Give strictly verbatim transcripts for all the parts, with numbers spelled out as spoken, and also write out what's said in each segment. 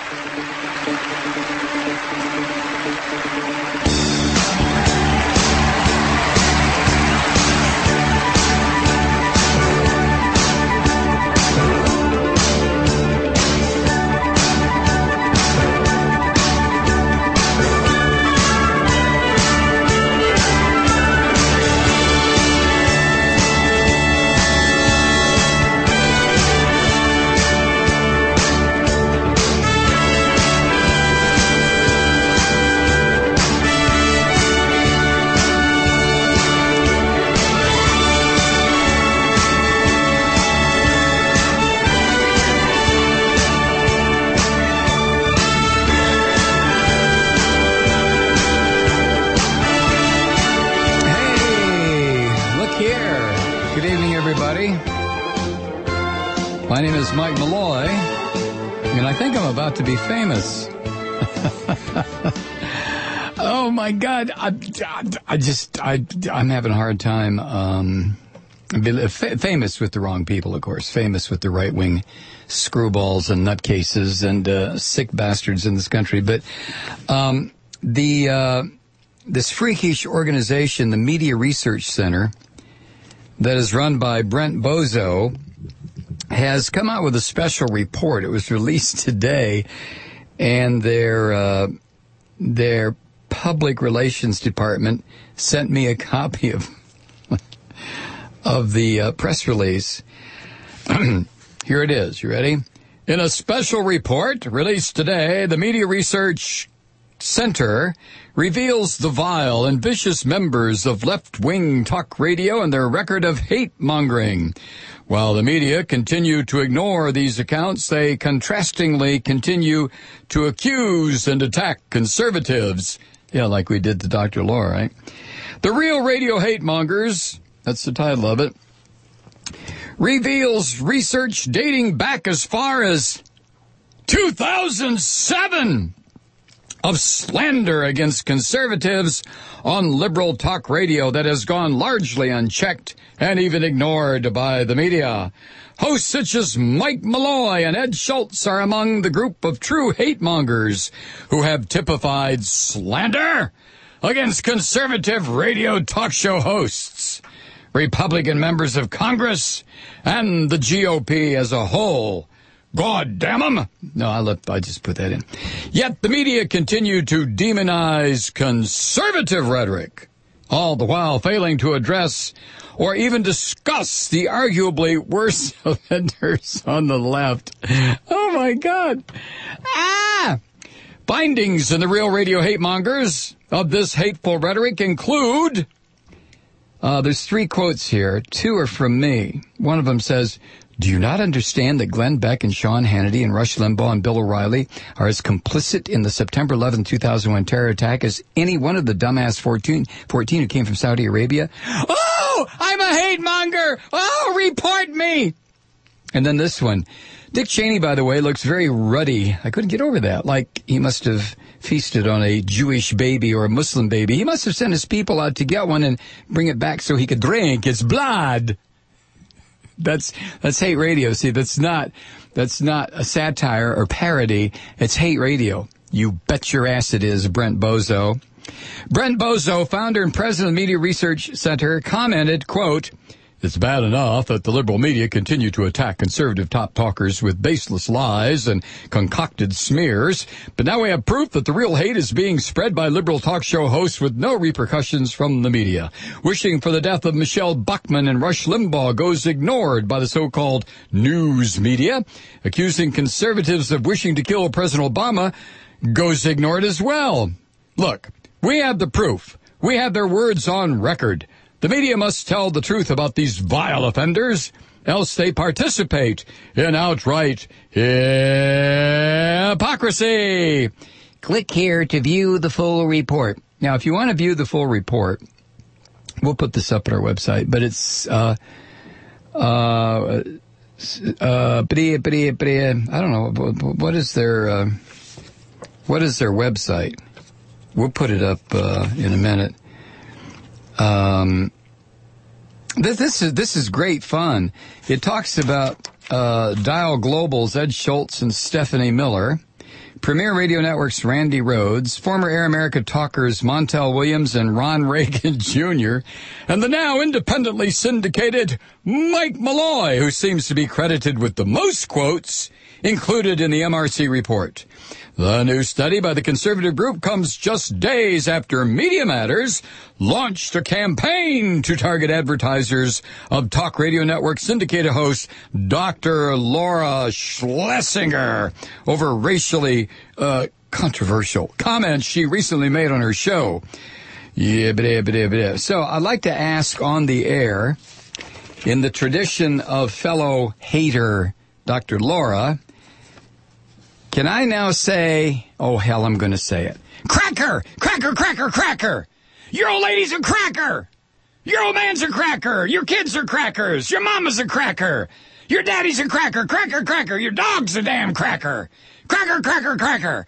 My name is Mike Malloy, and I think I'm about to be famous. Oh, my God. I, I just, I, I'm having a hard time. Um, famous with the wrong people, of course. Famous with the right-wing screwballs and nutcases and uh, sick bastards in this country. But um, the uh, this freakish organization, the Media Research Center, that is run by Brent Bozo, has come out with a special report. It was released today, and their uh, their public relations department sent me a copy of of the uh, press release. Here it is. You ready? In a special report released today, the Media Research Center reveals the vile and vicious members of left-wing talk radio and their record of hate-mongering. While the media continue to ignore these accounts, they contrastingly continue to accuse and attack conservatives. Yeah, like we did to Doctor Law, right? The Real Radio Hate-Mongers, that's the title of it, reveals research dating back as far as two thousand seven of slander against conservatives on liberal talk radio that has gone largely unchecked and even ignored by the media. Hosts such as Mike Malloy and Ed Schultz are among the group of true hate-mongers who have typified slander against conservative radio talk show hosts, Republican members of Congress, and the G O P as a whole. God damn 'em! No, I left, I just put that in. Yet the media continue to demonize conservative rhetoric, all the while failing to address or even discuss the arguably worst offenders on the left. Oh, my God. Ah! Findings in the Real Radio Hate-Mongers of this hateful rhetoric include... Uh, there's three quotes here. Two are from me. One of them says, "Do you not understand that Glenn Beck and Sean Hannity and Rush Limbaugh and Bill O'Reilly are as complicit in the September eleventh, two thousand one terror attack as any one of the dumbass fourteen, fourteen who came from Saudi Arabia?" Oh, I'm a hate monger. Oh, report me. And then this one. Dick Cheney, by the way, looks very ruddy. I couldn't get over that. Like he must have feasted on a Jewish baby or a Muslim baby. He must have sent his people out to get one and bring it back so he could drink its blood. That's that's hate radio. See, that's not that's not a satire or parody. It's hate radio. You bet your ass it is, Brent Bozo. Brent Bozo, founder and president of the Media Research Center, commented, quote, "It's bad enough that the liberal media continue to attack conservative top talkers with baseless lies and concocted smears, but now we have proof that the real hate is being spread by liberal talk show hosts with no repercussions from the media. Wishing for the death of Michelle Bachmann and Rush Limbaugh goes ignored by the so-called news media. Accusing conservatives of wishing to kill President Obama goes ignored as well. Look, we have the proof. We have their words on record. The media must tell the truth about these vile offenders, else they participate in outright hypocrisy." Click here to view the full report. Now, if you want to view the full report, we'll put this up at our website, but it's, uh, uh, uh, I don't know, what is their, uh, what is their website? We'll put it up, uh, in a minute. Um, this, this is, this is great fun. It talks about, uh, Dial Global's Ed Schultz and Stephanie Miller, Premier Radio Network's Randy Rhodes, former Air America talkers Montel Williams and Ron Reagan Junior, and the now independently syndicated Mike Malloy, who seems to be credited with the most quotes included in the M R C report. The new study by the conservative group comes just days after Media Matters launched a campaign to target advertisers of Talk Radio Network syndicated host Doctor Laura Schlesinger over racially uh, controversial comments she recently made on her show. Yeah, but, but, but. So I'd like to ask on the air, in the tradition of fellow hater Doctor Laura, can I now say, oh, hell, I'm going to say it. Cracker! Cracker, cracker, cracker! Your old lady's a cracker! Your old man's a cracker! Your kids are crackers! Your mama's a cracker! Your daddy's a cracker! Cracker, cracker! Your dog's a damn cracker! Cracker, cracker, cracker!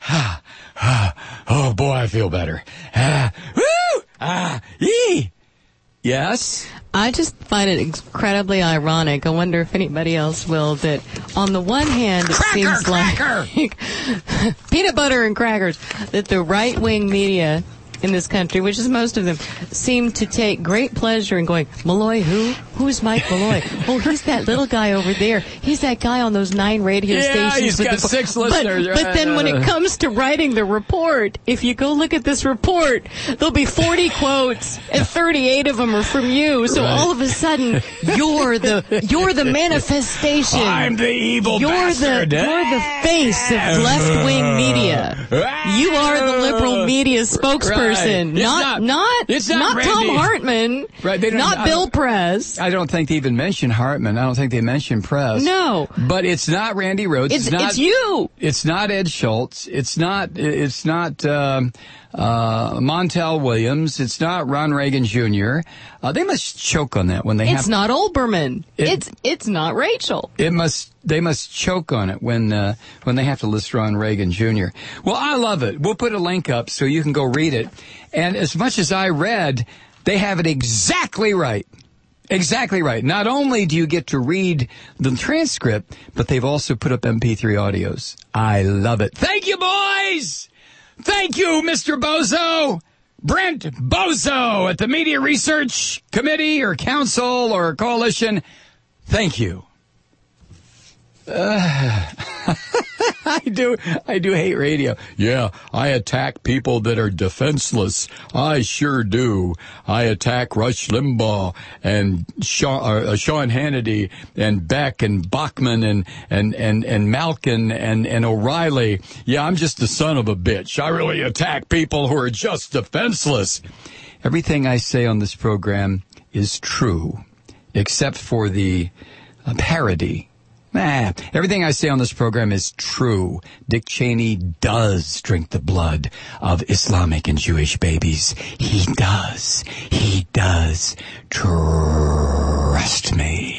Oh, boy, I feel better. Ah, woo! Ah, yee! Yes? I just find it incredibly ironic. I wonder if anybody else will, that on the one hand, it cracker, seems cracker. like peanut butter and crackers, that the right-wing media in this country, which is most of them, seem to take great pleasure in going, Malloy who? Who's Mike Malloy? Oh, he's that little guy over there. He's that guy on those nine radio yeah, stations. He's with got the, six but, listeners. But then when it comes to writing the report, if you go look at this report, there'll be forty quotes, and thirty-eight of them are from you. So right. all of a sudden, you're the you're the manifestation. I'm the evil you're bastard. The, you're the face of left-wing media. You are the liberal media spokesperson. Right. Not, not, not, it's not, not Randy. Tom Hartman. Right, they don't, not I Bill Press. I don't think they even mention Hartman. I don't think they mention Press. No. But it's not Randy Rhodes. It's, it's, not, it's you. It's not Ed Schultz. It's not, it's not, um, uh, Montel Williams. It's not Ron Reagan Junior Uh, they must choke on that when they it's have. It's not Olbermann. It, it's, it's not Rachel. It must, they must choke on it when, uh, when they have to list Ron Reagan Junior Well, I love it. We'll put a link up so you can go read it. And as much as I read, they have it exactly right. Exactly right. Not only do you get to read the transcript, but they've also put up M P three audios. I love it. Thank you, boys! Thank you, Mister Bozo! Brent Bozo at the Media Research Committee or Council or Coalition. Thank you. Uh, I do, I do hate radio. Yeah, I attack people that are defenseless. I sure do. I attack Rush Limbaugh and Sean, uh, Sean Hannity and Beck and Bachman and, and, and, and Malkin and, and O'Reilly. Yeah, I'm just the son of a bitch. I really attack people who are just defenseless. Everything I say on this program is true, except for the uh, parody. Nah, everything I say on this program is true. Dick Cheney does drink the blood of Islamic and Jewish babies. He does. He does. Trust me.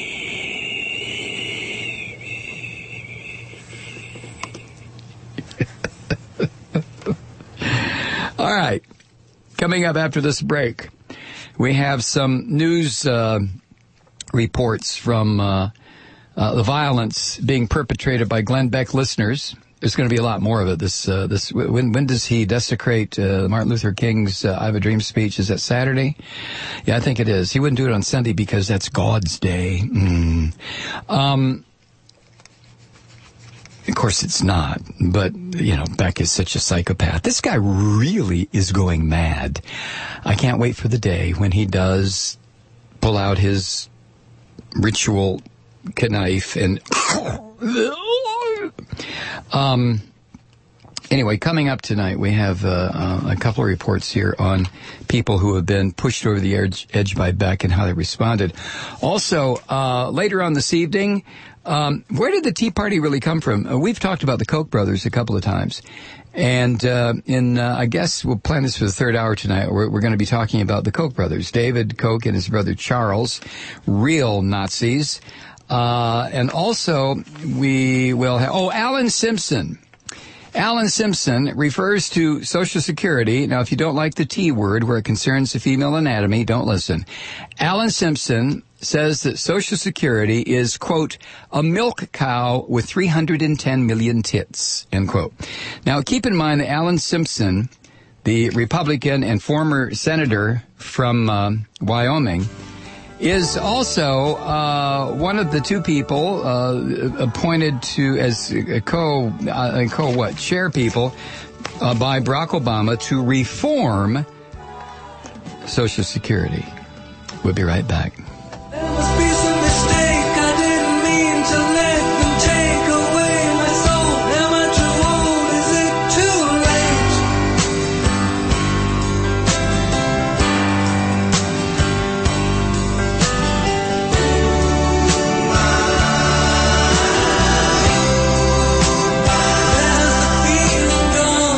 All right. Coming up after this break, we have some news uh, reports from... Uh, Uh, the violence being perpetrated by Glenn Beck listeners. There's going to be a lot more of it. This, uh, this, when, when does he desecrate, uh, Martin Luther King's, uh, I Have a Dream speech? Is that Saturday? Yeah, I think it is. He wouldn't do it on Sunday because that's God's day. Mm. Um, of course it's not, but, you know, Beck is such a psychopath. This guy really is going mad. I can't wait for the day when he does pull out his ritual knife and um anyway, coming up tonight we have uh, uh, a couple of reports here on people who have been pushed over the edge, edge by Beck and how they responded. Also, uh later on this evening, um where did the Tea Party really come from? Uh, we've talked about the Koch brothers a couple of times. And uh, in, uh, I guess we'll plan this for the third hour tonight. We're, we're going to be talking about the Koch brothers, David Koch and his brother Charles, real Nazis. Uh, and also we will have, oh, Alan Simpson. Alan Simpson refers to Social Security. Now, if you don't like the T word where it concerns the female anatomy, don't listen. Alan Simpson says that Social Security is, quote, a milk cow with three hundred ten million tits, end quote. Now, keep in mind that Alan Simpson, the Republican and former senator from uh, Wyoming, is also uh, one of the two people uh, appointed to as a co uh, co what chair people uh, by Barack Obama to reform Social Security. We'll be right back. There must be some mistake. I didn't mean to let them take away my soul. Am I too old? Is it too late? Where's the feeling gone?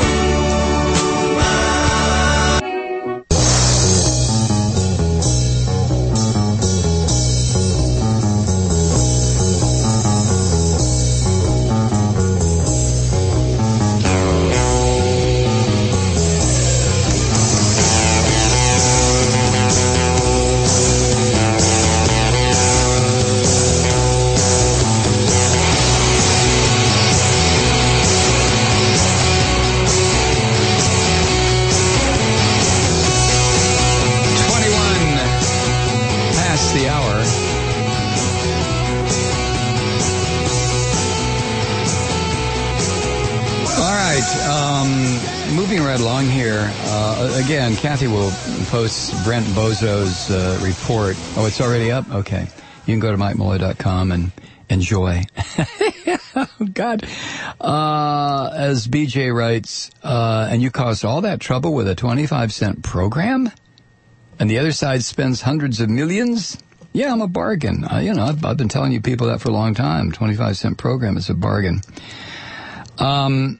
The hour. All right, um, moving right along here. Uh, again, Kathy will post Brent Bozo's uh, report. Oh, it's already up? Okay. You can go to mike malloy dot com and enjoy. Oh, God. Uh, as B J writes, uh, and you caused all that trouble with a twenty-five cent program? And the other side spends hundreds of millions? Yeah, I'm a bargain. Uh, you know, I've, I've been telling you people that for a long time. twenty-five cent program is a bargain. Um.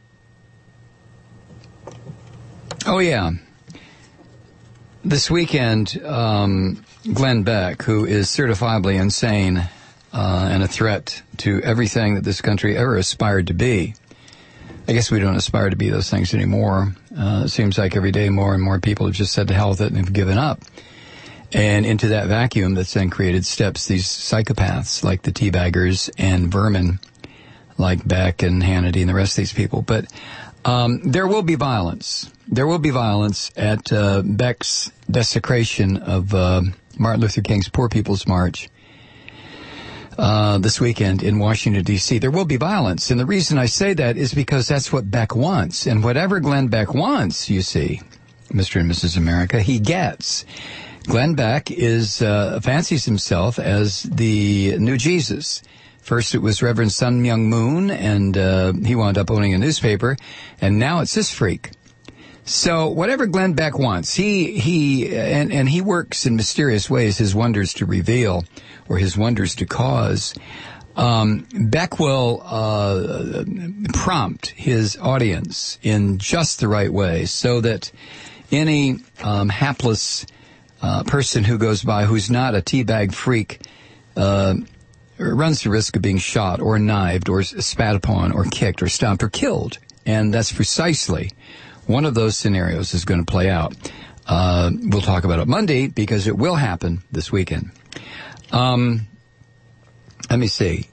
Oh, yeah. This weekend, um, Glenn Beck, who is certifiably insane uh, and a threat to everything that this country ever aspired to be. I guess we don't aspire to be those things anymore. Uh, it seems like every day more and more people have just said to hell with it and have given up. And into that vacuum that's then created steps these psychopaths like the teabaggers and vermin like Beck and Hannity and the rest of these people. But um, there will be violence. There will be violence at uh, Beck's desecration of uh, Martin Luther King's Poor People's March. Uh, this weekend in Washington, D C There will be violence. And the reason I say that is because that's what Beck wants. And whatever Glenn Beck wants, you see, Mister and Missus America, he gets. Glenn Beck is, uh, fancies himself as the new Jesus. First it was Reverend Sun Myung Moon, and uh, he wound up owning a newspaper. And now it's this freak. So whatever Glenn Beck wants, he, he, and, and he works in mysterious ways, his wonders to reveal or his wonders to cause. Um, Beck will, uh, prompt his audience in just the right way so that any, um, hapless, uh, person who goes by who's not a teabag freak, uh, runs the risk of being shot or knifed or spat upon or kicked or stomped or killed. And that's precisely one of those scenarios is going to play out. Uh, we'll talk about it Monday because it will happen this weekend. Um, let me see.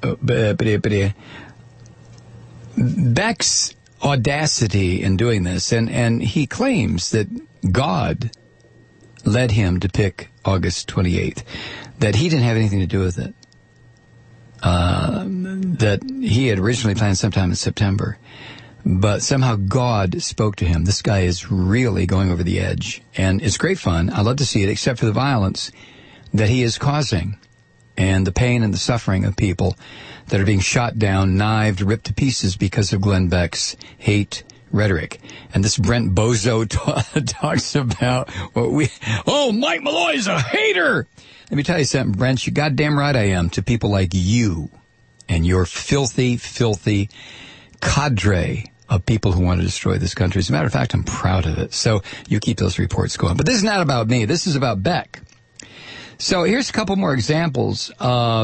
Beck's audacity in doing this, and, and he claims that God led him to pick August twenty-eighth, that he didn't have anything to do with it, uh, that he had originally planned sometime in September. But somehow God spoke to him. This guy is really going over the edge. And it's great fun. I love to see it, except for the violence that he is causing and the pain and the suffering of people that are being shot down, knifed, ripped to pieces because of Glenn Beck's hate rhetoric. And this Brent Bozo t- talks about what we, oh, Mike Malloy's a hater. Let me tell you something, Brent, you goddamn right I am to people like you and your filthy, filthy cadre of people who want to destroy this country. As a matter of fact, I'm proud of it. So you keep those reports going. But this is not about me. This is about Beck. So here's a couple more examples. Uh,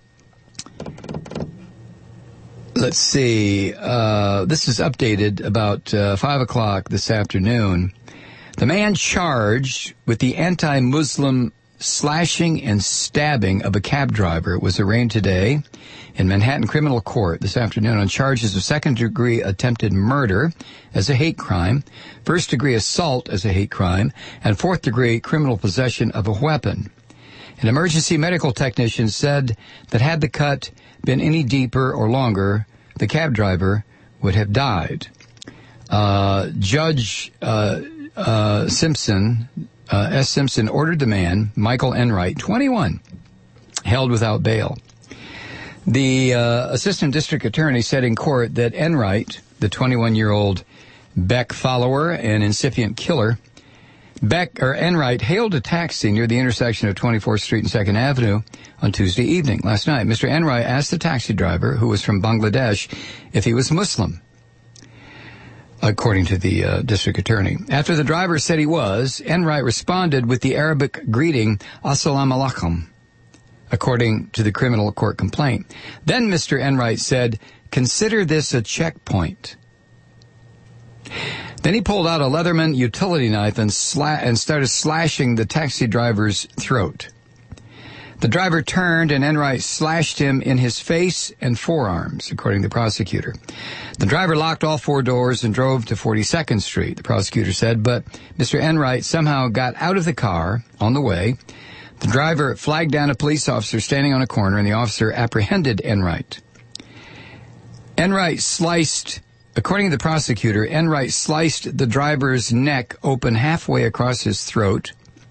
let's see. Uh, this is updated about uh, five o'clock this afternoon. The man charged with the anti-Muslim slashing and stabbing of a cab driver was arraigned today in Manhattan Criminal Court this afternoon on charges of second-degree attempted murder as a hate crime, first-degree assault as a hate crime, and fourth-degree criminal possession of a weapon. An emergency medical technician said that had the cut been any deeper or longer, the cab driver would have died. Uh, Judge uh, uh, Simpson, uh, S. Simpson, ordered the man, Michael Enright, twenty-one, held without bail. The uh, assistant district attorney said in court that Enright, the twenty-one-year-old Beck follower and incipient killer, Beck or Enright hailed a taxi near the intersection of twenty-fourth Street and second Avenue on Tuesday evening. Last night, Mister Enright asked the taxi driver, who was from Bangladesh, if he was Muslim, according to the uh, district attorney. After the driver said he was, Enright responded with the Arabic greeting, Assalamu alaikum, according to the criminal court complaint. Then Mister Enright said, "Consider this a checkpoint." Then he pulled out a Leatherman utility knife and, sla- and started slashing the taxi driver's throat. The driver turned and Enright slashed him in his face and forearms, according to the prosecutor. The driver locked all four doors and drove to forty-second Street, the prosecutor said, but Mister Enright somehow got out of the car on the way. The driver flagged down a police officer standing on a corner, and the officer apprehended Enright. Enright sliced... According to the prosecutor, Enright sliced the driver's neck open halfway across his throat.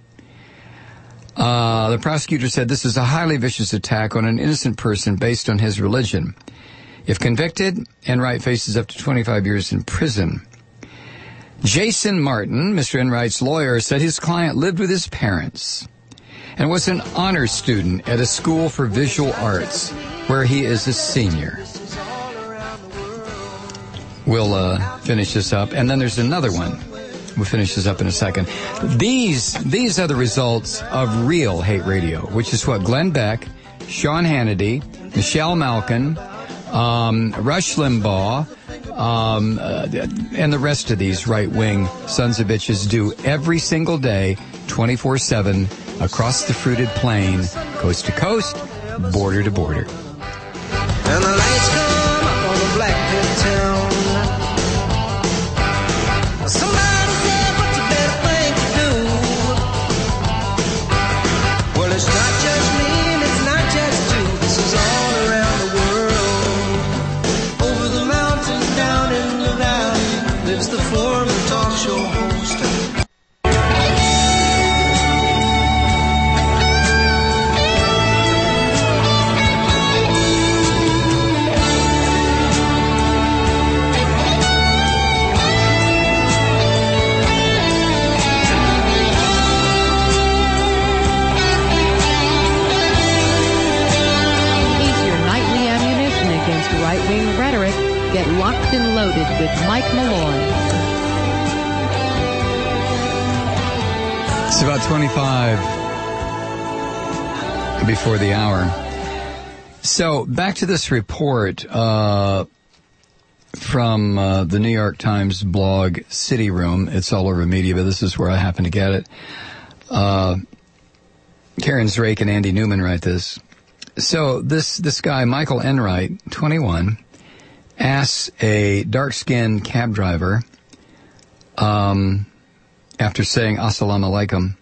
Uh, the prosecutor said this is a highly vicious attack on an innocent person based on his religion. If convicted, Enright faces up to twenty-five years in prison. Jason Martin, Mister Enright's lawyer, said his client lived with his parents and was an honors student at a school for visual arts, where he is a senior. We'll uh, finish this up, and then there's another one. We'll finish this up in a second. These these are the results of real hate radio, which is what Glenn Beck, Sean Hannity, Michelle Malkin, um, Rush Limbaugh, um, uh, and the rest of these right-wing sons of bitches do every single day, twenty-four seven, across the fruited plain, coast to coast, border to border. And the lights come up on the black pit town. Somebody said, what's the best thing to do? Well, it's not just me, and it's not just you. This is all around the world. Over the mountain, down in the valley, lives the Foreman talk show host. Right-wing rhetoric. Get locked and loaded with Mike Malloy. It's about twenty-five before the hour. So back to this report uh, from uh, the New York Times blog City Room. It's all over media, but this is where I happen to get it. Uh, Karen Zrake and Andy Newman write this. So this this guy, Michael Enright, twenty-one, asks a dark-skinned cab driver, um, after saying Assalamu alaikum,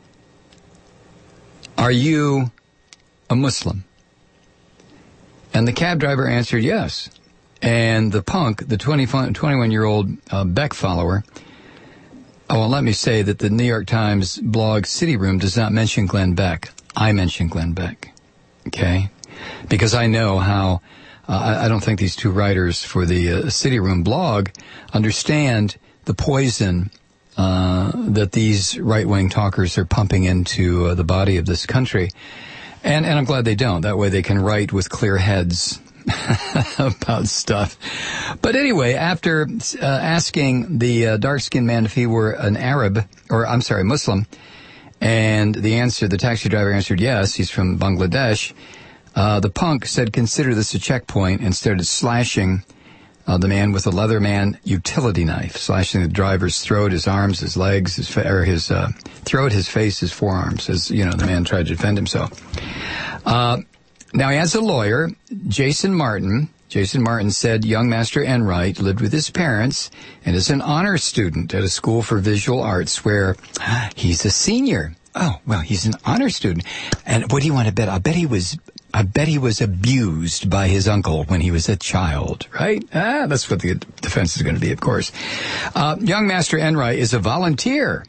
"Are you a Muslim?" And the cab driver answered yes. And the punk, the twenty-one-year-old uh, Beck follower, oh, well, let me say that the New York Times blog City Room does not mention Glenn Beck. I mention Glenn Beck. Okay, because I know how, uh, I, I don't think these two writers for the uh, City Room blog understand the poison uh, that these right-wing talkers are pumping into uh, the body of this country. And, and I'm glad they don't. That way they can write with clear heads about stuff. But anyway, after uh, asking the uh, dark-skinned man if he were an Arab, or I'm sorry, Muslim, and the answer, the taxi driver answered yes, he's from Bangladesh. Uh, the punk said, consider this a checkpoint, and started slashing Uh, the man with a Leatherman utility knife, slashing the driver's throat, his arms, his legs, his fa- or his uh, throat, his face, his forearms, as, you know, the man tried to defend himself. Uh, now, he has a lawyer, Jason Martin. Jason Martin said young Master Enright lived with his parents and is an honor student at a school for visual arts where he's a senior. Oh, well, he's an honor student. And what do you want to bet? I bet he was... I bet he was abused by his uncle when he was a child, right? Ah, that's what the defense is going to be, of course. Uh, young Master Enright is a volunteer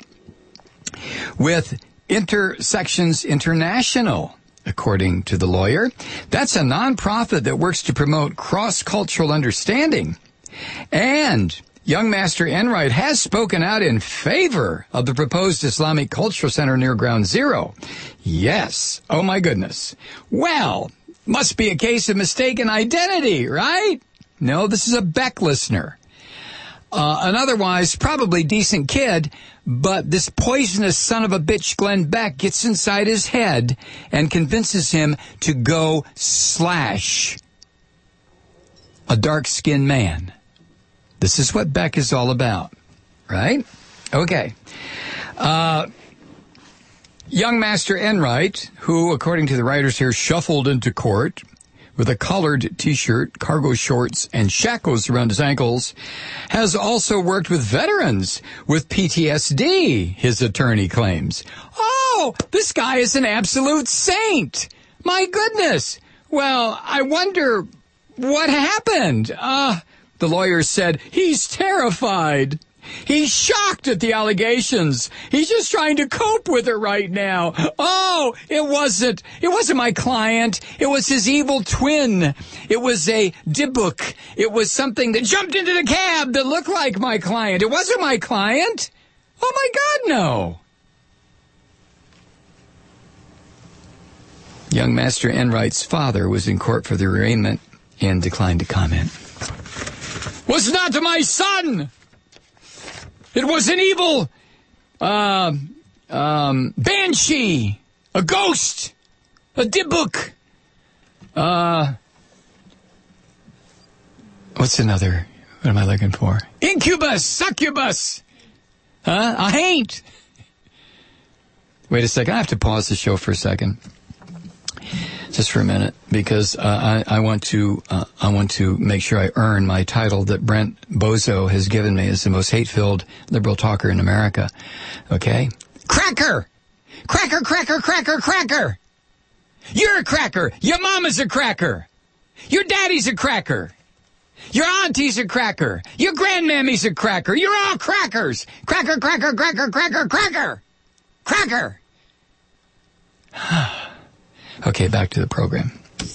with Intersections International, according to the lawyer. That's a nonprofit that works to promote cross-cultural understanding. And young Master Enright has spoken out in favor of the proposed Islamic Cultural Center near Ground Zero. Yes. Oh, my goodness. Well, must be a case of mistaken identity, right? No, this is a Beck listener. Uh, an otherwise probably decent kid, but this poisonous son of a bitch Glenn Beck gets inside his head and convinces him to go slash a dark-skinned man. This is what Beck is all about, right? Okay. Uh... Young Master Enright, who, according to the writers here, shuffled into court with a collared T-shirt, cargo shorts, and shackles around his ankles, has also worked with veterans with P T S D, his attorney claims. Oh, this guy is an absolute saint! My goodness! Well, I wonder what happened. Uh, the lawyer said he's terrified. He's shocked at the allegations. He's just trying to cope with it right now. Oh, it wasn't, it wasn't my client. It was his evil twin. It was a Dybbuk. It was something that jumped into the cab that looked like my client. It wasn't my client. Oh my God, no. Young Master Enright's father was in court for the arraignment and declined to comment. Was not my son! It was an evil, uh, um, banshee, a ghost, a Dybbuk, uh, what's another, what am I looking for? Incubus, succubus, huh? A haint. Wait a second, I have to pause the show for a second. Just for a minute, because uh, I, I want to uh, I want to make sure I earn my title that Brent Bozo has given me as the most hate-filled liberal talker in America. Okay? Cracker! Cracker, cracker, cracker, cracker! You're a cracker! Your mama's a cracker! Your daddy's a cracker! Your auntie's a cracker! Your grandmammy's a cracker! You're all crackers! Cracker, cracker, cracker, cracker, cracker! Cracker! Okay, back to the program.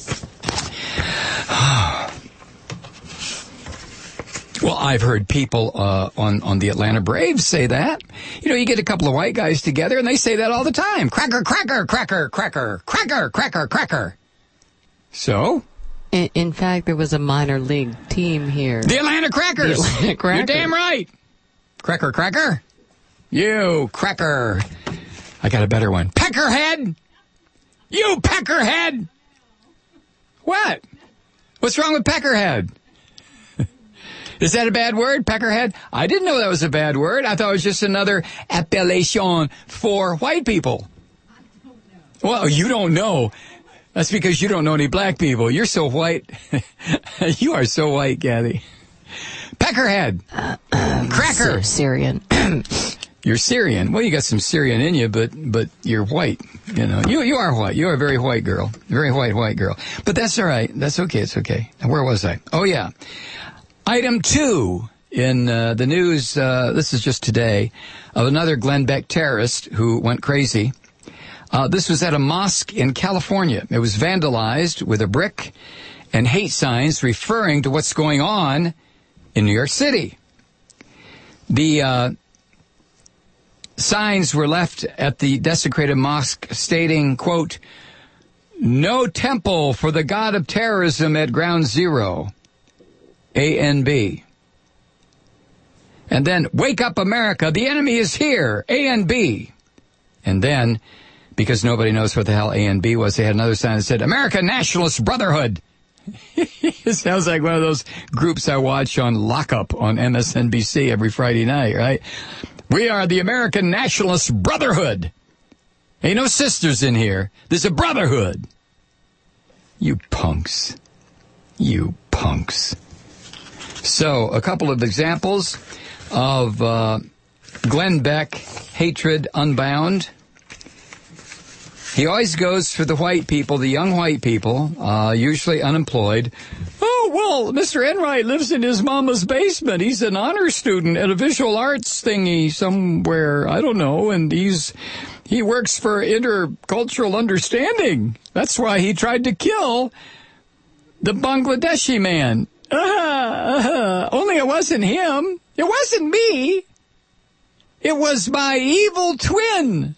Well, I've heard people uh, on, on the Atlanta Braves say that. You know, you get a couple of white guys together and they say that all the time. Cracker, cracker, cracker, cracker, cracker, cracker, cracker. So? In, in fact, there was a minor league team here. The Atlanta Crackers. The Atlanta Crackers. You're damn right. Cracker, cracker. You, cracker. I got a better one. Peckerhead. You peckerhead! What? What's wrong with peckerhead? Is that a bad word, peckerhead? I didn't know that was a bad word. I thought it was just another appellation for white people. I don't know. Well, you don't know. That's because you don't know any black people. You're so white. You are so white, Kathy. Peckerhead. Uh, um, Cracker. Syrian. You're Syrian. Well, you got some Syrian in you, but but you're white. You know, you you are white. You are a very white girl, very white white girl. But that's all right. That's okay. It's okay. Where was I? Oh yeah, item two in uh, the news. Uh, this is just today of another Glenn Beck terrorist who went crazy. Uh, this was at a mosque in California. It was vandalized with a brick and hate signs referring to what's going on in New York City. The uh, signs were left at the desecrated mosque stating, quote, "No temple for the god of terrorism at Ground Zero, A N B. And then, "Wake up America, the enemy is here, A N B. And then, because nobody knows what the hell A N B was, they had another sign that said, "American Nationalist Brotherhood." It sounds like one of those groups I watch on Lockup on M S N B C every Friday night, right? We are the American Nationalist Brotherhood. Ain't no sisters in here. There's a brotherhood. You punks. You punks. So, a couple of examples of uh, Glenn Beck, Hatred Unbound. He always goes for the white people, the young white people, uh, usually unemployed. Oh, well, Mister Enright lives in his mama's basement. He's an honor student at a visual arts thingy somewhere, I don't know, and he's he works for Intercultural Understanding. That's why he tried to kill the Bangladeshi man. Uh, uh, only it wasn't him. It wasn't me. It was my evil twin.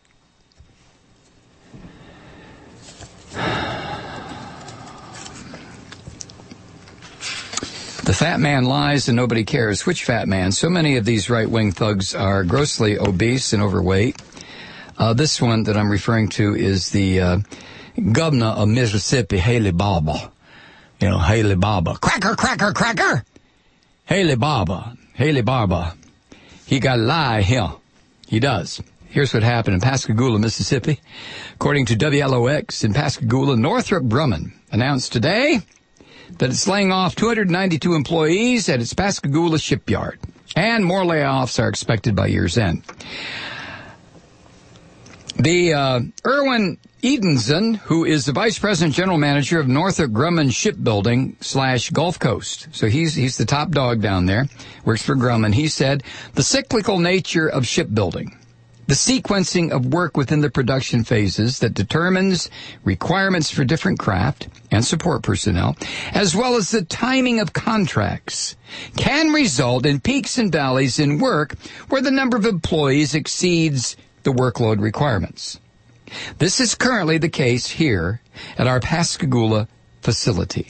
The fat man lies and nobody cares. Which fat man? So many of these right-wing thugs are grossly obese and overweight. Uh, this one that I'm referring to is the uh, governor of Mississippi, Haley Barbour. You know, Haley Barbour. Cracker, cracker, cracker! Haley Barbour. Haley Barbour. He got a lie here. He does. Here's what happened in Pascagoula, Mississippi. According to W L O X in Pascagoula, Northrop Grumman announced today that it's laying off two hundred ninety-two employees at its Pascagoula shipyard. And more layoffs are expected by year's end. The uh, Erwin Edenson, who is the Vice President General Manager of Northrop Grumman Shipbuilding slash Gulf Coast. So he's he's the top dog down there, works for Grumman. He said, the cyclical nature of shipbuilding, the sequencing of work within the production phases that determines requirements for different craft and support personnel, as well as the timing of contracts, can result in peaks and valleys in work where the number of employees exceeds the workload requirements. This is currently the case here at our Pascagoula facility.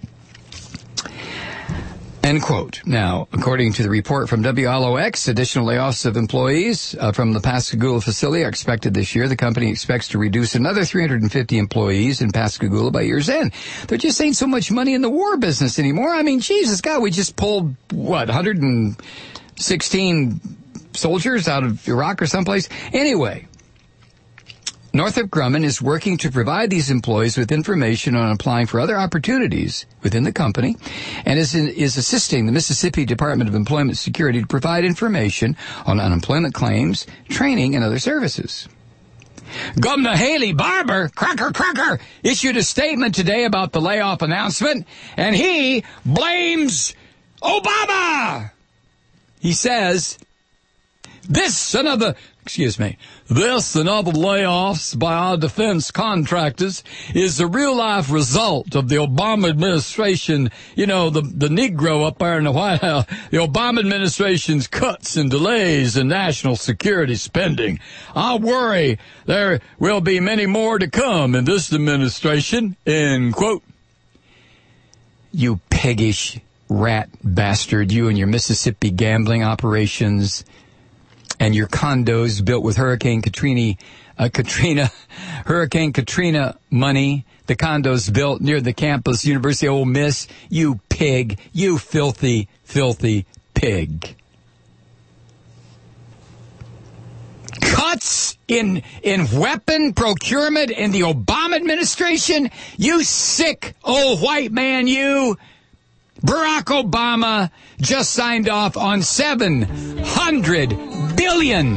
End quote. Now, according to the report from W L O X, additional layoffs of employees uh, from the Pascagoula facility are expected this year. The company expects to reduce another three hundred fifty employees in Pascagoula by year's end. There just ain't so much money in the war business anymore. I mean, Jesus, God, we just pulled, what, one hundred sixteen soldiers out of Iraq or someplace? Anyway, Northrop Grumman is working to provide these employees with information on applying for other opportunities within the company and is in, is assisting the Mississippi Department of Employment Security to provide information on unemployment claims, training, and other services. Governor Haley Barbour, cracker, cracker, issued a statement today about the layoff announcement, and he blames Obama. He says, this and other, excuse me, this and other layoffs by our defense contractors is the real-life result of the Obama administration, you know, the, the Negro up there in the White House, the Obama administration's cuts and delays in national security spending. I worry there will be many more to come in this administration, end quote. You piggish rat bastard, you and your Mississippi gambling operations and your condos built with Hurricane Katrina, uh, Katrina, Hurricane Katrina money, the condos built near the campus, University of Ole Miss, you pig, you filthy, filthy pig. Cuts in, in weapon procurement in the Obama administration, you sick old white man, you. Barack Obama just signed off on seven hundred billion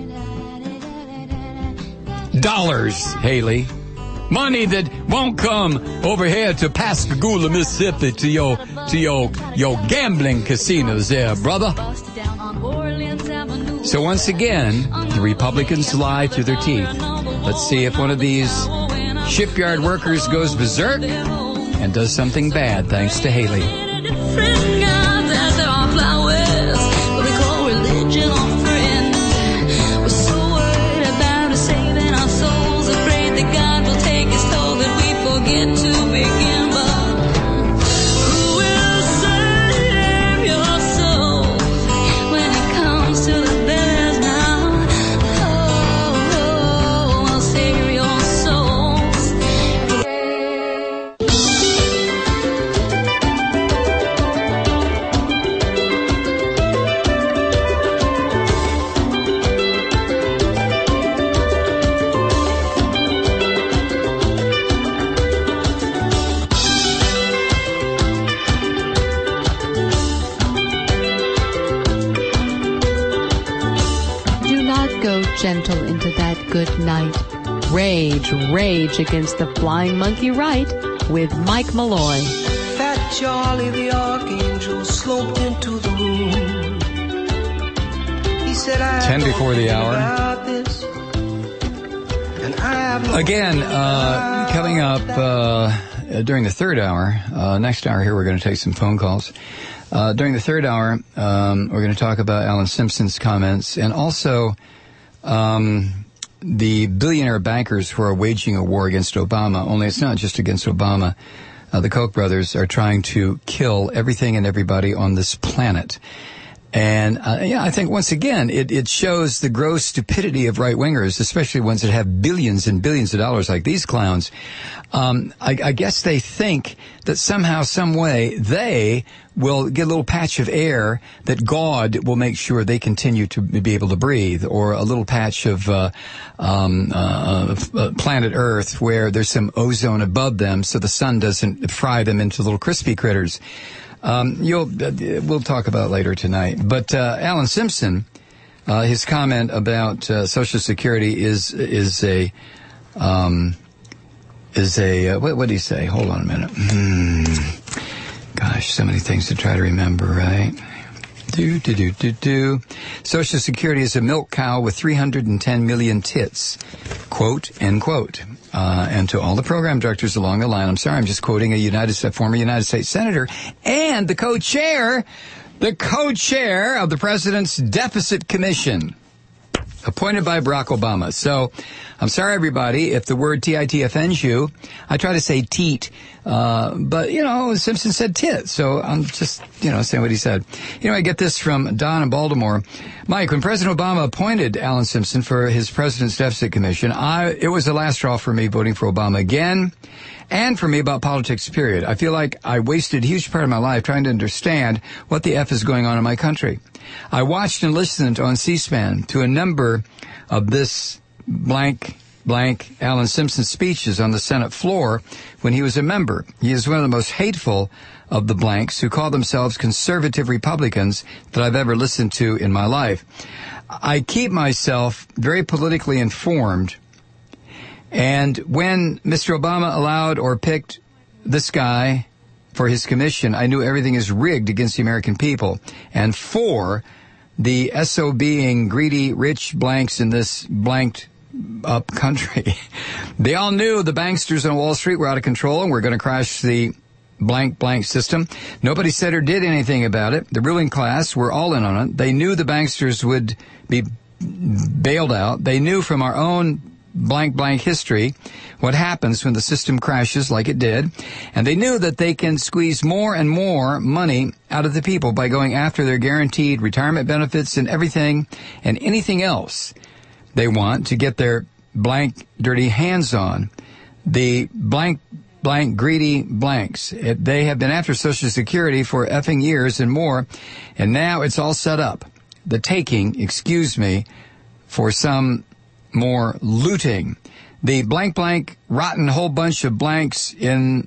dollars, Haley. Money that won't come over here to Pascagoula, Mississippi, to your to your your gambling casinos there, brother. So once again, the Republicans lie through their teeth. Let's see if one of these shipyard workers goes berserk and does something bad thanks to Haley. Different gods as there are flowers, what we call religion or friend. We're so worried about saving our souls, afraid that God will take his toll, that we forget to begin. But who will save your soul when it comes to the bitters now? Oh, oh, I'll save your souls. go gentle into that good night. Rage, rage against the flying monkey right with Mike Malloy. Fat Charlie the Archangel sloped into the room. He said, I Ten before the hour. about this, and I have no Again, uh, coming up uh, during the third hour, uh, next hour here, we're going to take some phone calls. Uh, during the third hour, um, we're going to talk about Alan Simpson's comments and also um, the billionaire bankers who are waging a war against Obama, only it's not just against Obama. Uh, the Koch brothers are trying to kill everything and everybody on this planet. And, uh, yeah, I think once again, it, it shows the gross stupidity of right-wingers, especially ones that have billions and billions of dollars like these clowns. Um, I, I guess they think that somehow, some way, they will get a little patch of air that God will make sure they continue to be able to breathe, or a little patch of uh, um, uh, uh, planet Earth where there's some ozone above them so the sun doesn't fry them into little crispy critters. Um, you'll, uh, we'll talk about it later tonight. But, uh, Alan Simpson, uh, his comment about, uh, Social Security is, is a, um, is a, uh, what, what did he say? Hold on a minute. Hmm. Gosh, so many things to try to remember, right? Do, do, do, do, do. Social Security is a milk cow with three hundred ten million tits. Quote, end quote. Uh, and to all the program directors along the line, I'm sorry, I'm just quoting a United States, former United States Senator and the co-chair, the co-chair of the President's Deficit Commission, appointed by Barack Obama. So, I'm sorry, everybody, if the word T I T offends you. I try to say teat, uh, but, you know, Simpson said tit, so I'm just, you know, saying what he said. You know, I get this from Don in Baltimore. Mike, when President Obama appointed Alan Simpson for his President's Deficit Commission, I, it was the last straw for me voting for Obama again, and for me about politics, period. I feel like I wasted a huge part of my life trying to understand what the F is going on in my country. I watched and listened on C-SPAN to a number of this blank, blank Alan Simpson speeches on the Senate floor when he was a member. He is one of the most hateful of the blanks who call themselves conservative Republicans that I've ever listened to in my life. I keep myself very politically informed, and when Mister Obama allowed or picked this guy for his commission, I knew everything is rigged against the American people and for the SOBing greedy rich blanks in this blanked up country. They all knew the banksters on Wall Street were out of control and were going to crash the blank blank system. Nobody said or did anything about it. The ruling class were all in on it. They knew the banksters would be bailed out. They knew from our own blank blank history what happens when the system crashes like it did, and they knew that they can squeeze more and more money out of the people by going after their guaranteed retirement benefits and everything and anything else they want to get their blank dirty hands on. The blank blank greedy blanks, it, they have been after Social Security for effing years and more, and now it's all set up. The taking, excuse me, for some more looting. The blank blank rotten whole bunch of blanks in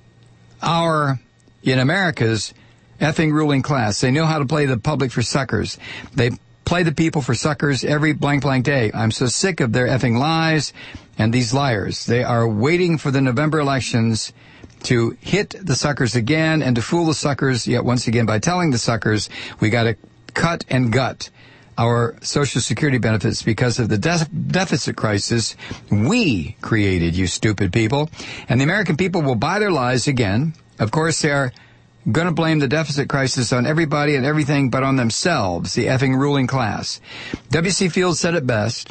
our, in America's effing ruling class. They know how to play the public for suckers. They play the people for suckers every blank blank day. I'm so sick of their effing lies and these liars. They are waiting for the November elections to hit the suckers again and to fool the suckers yet once again by telling the suckers we got to cut and gut our Social Security benefits because of the de- deficit crisis we created, you stupid people. And the American people will buy their lies again. Of course, they are going to blame the deficit crisis on everybody and everything but on themselves, the effing ruling class. W C Fields said it best,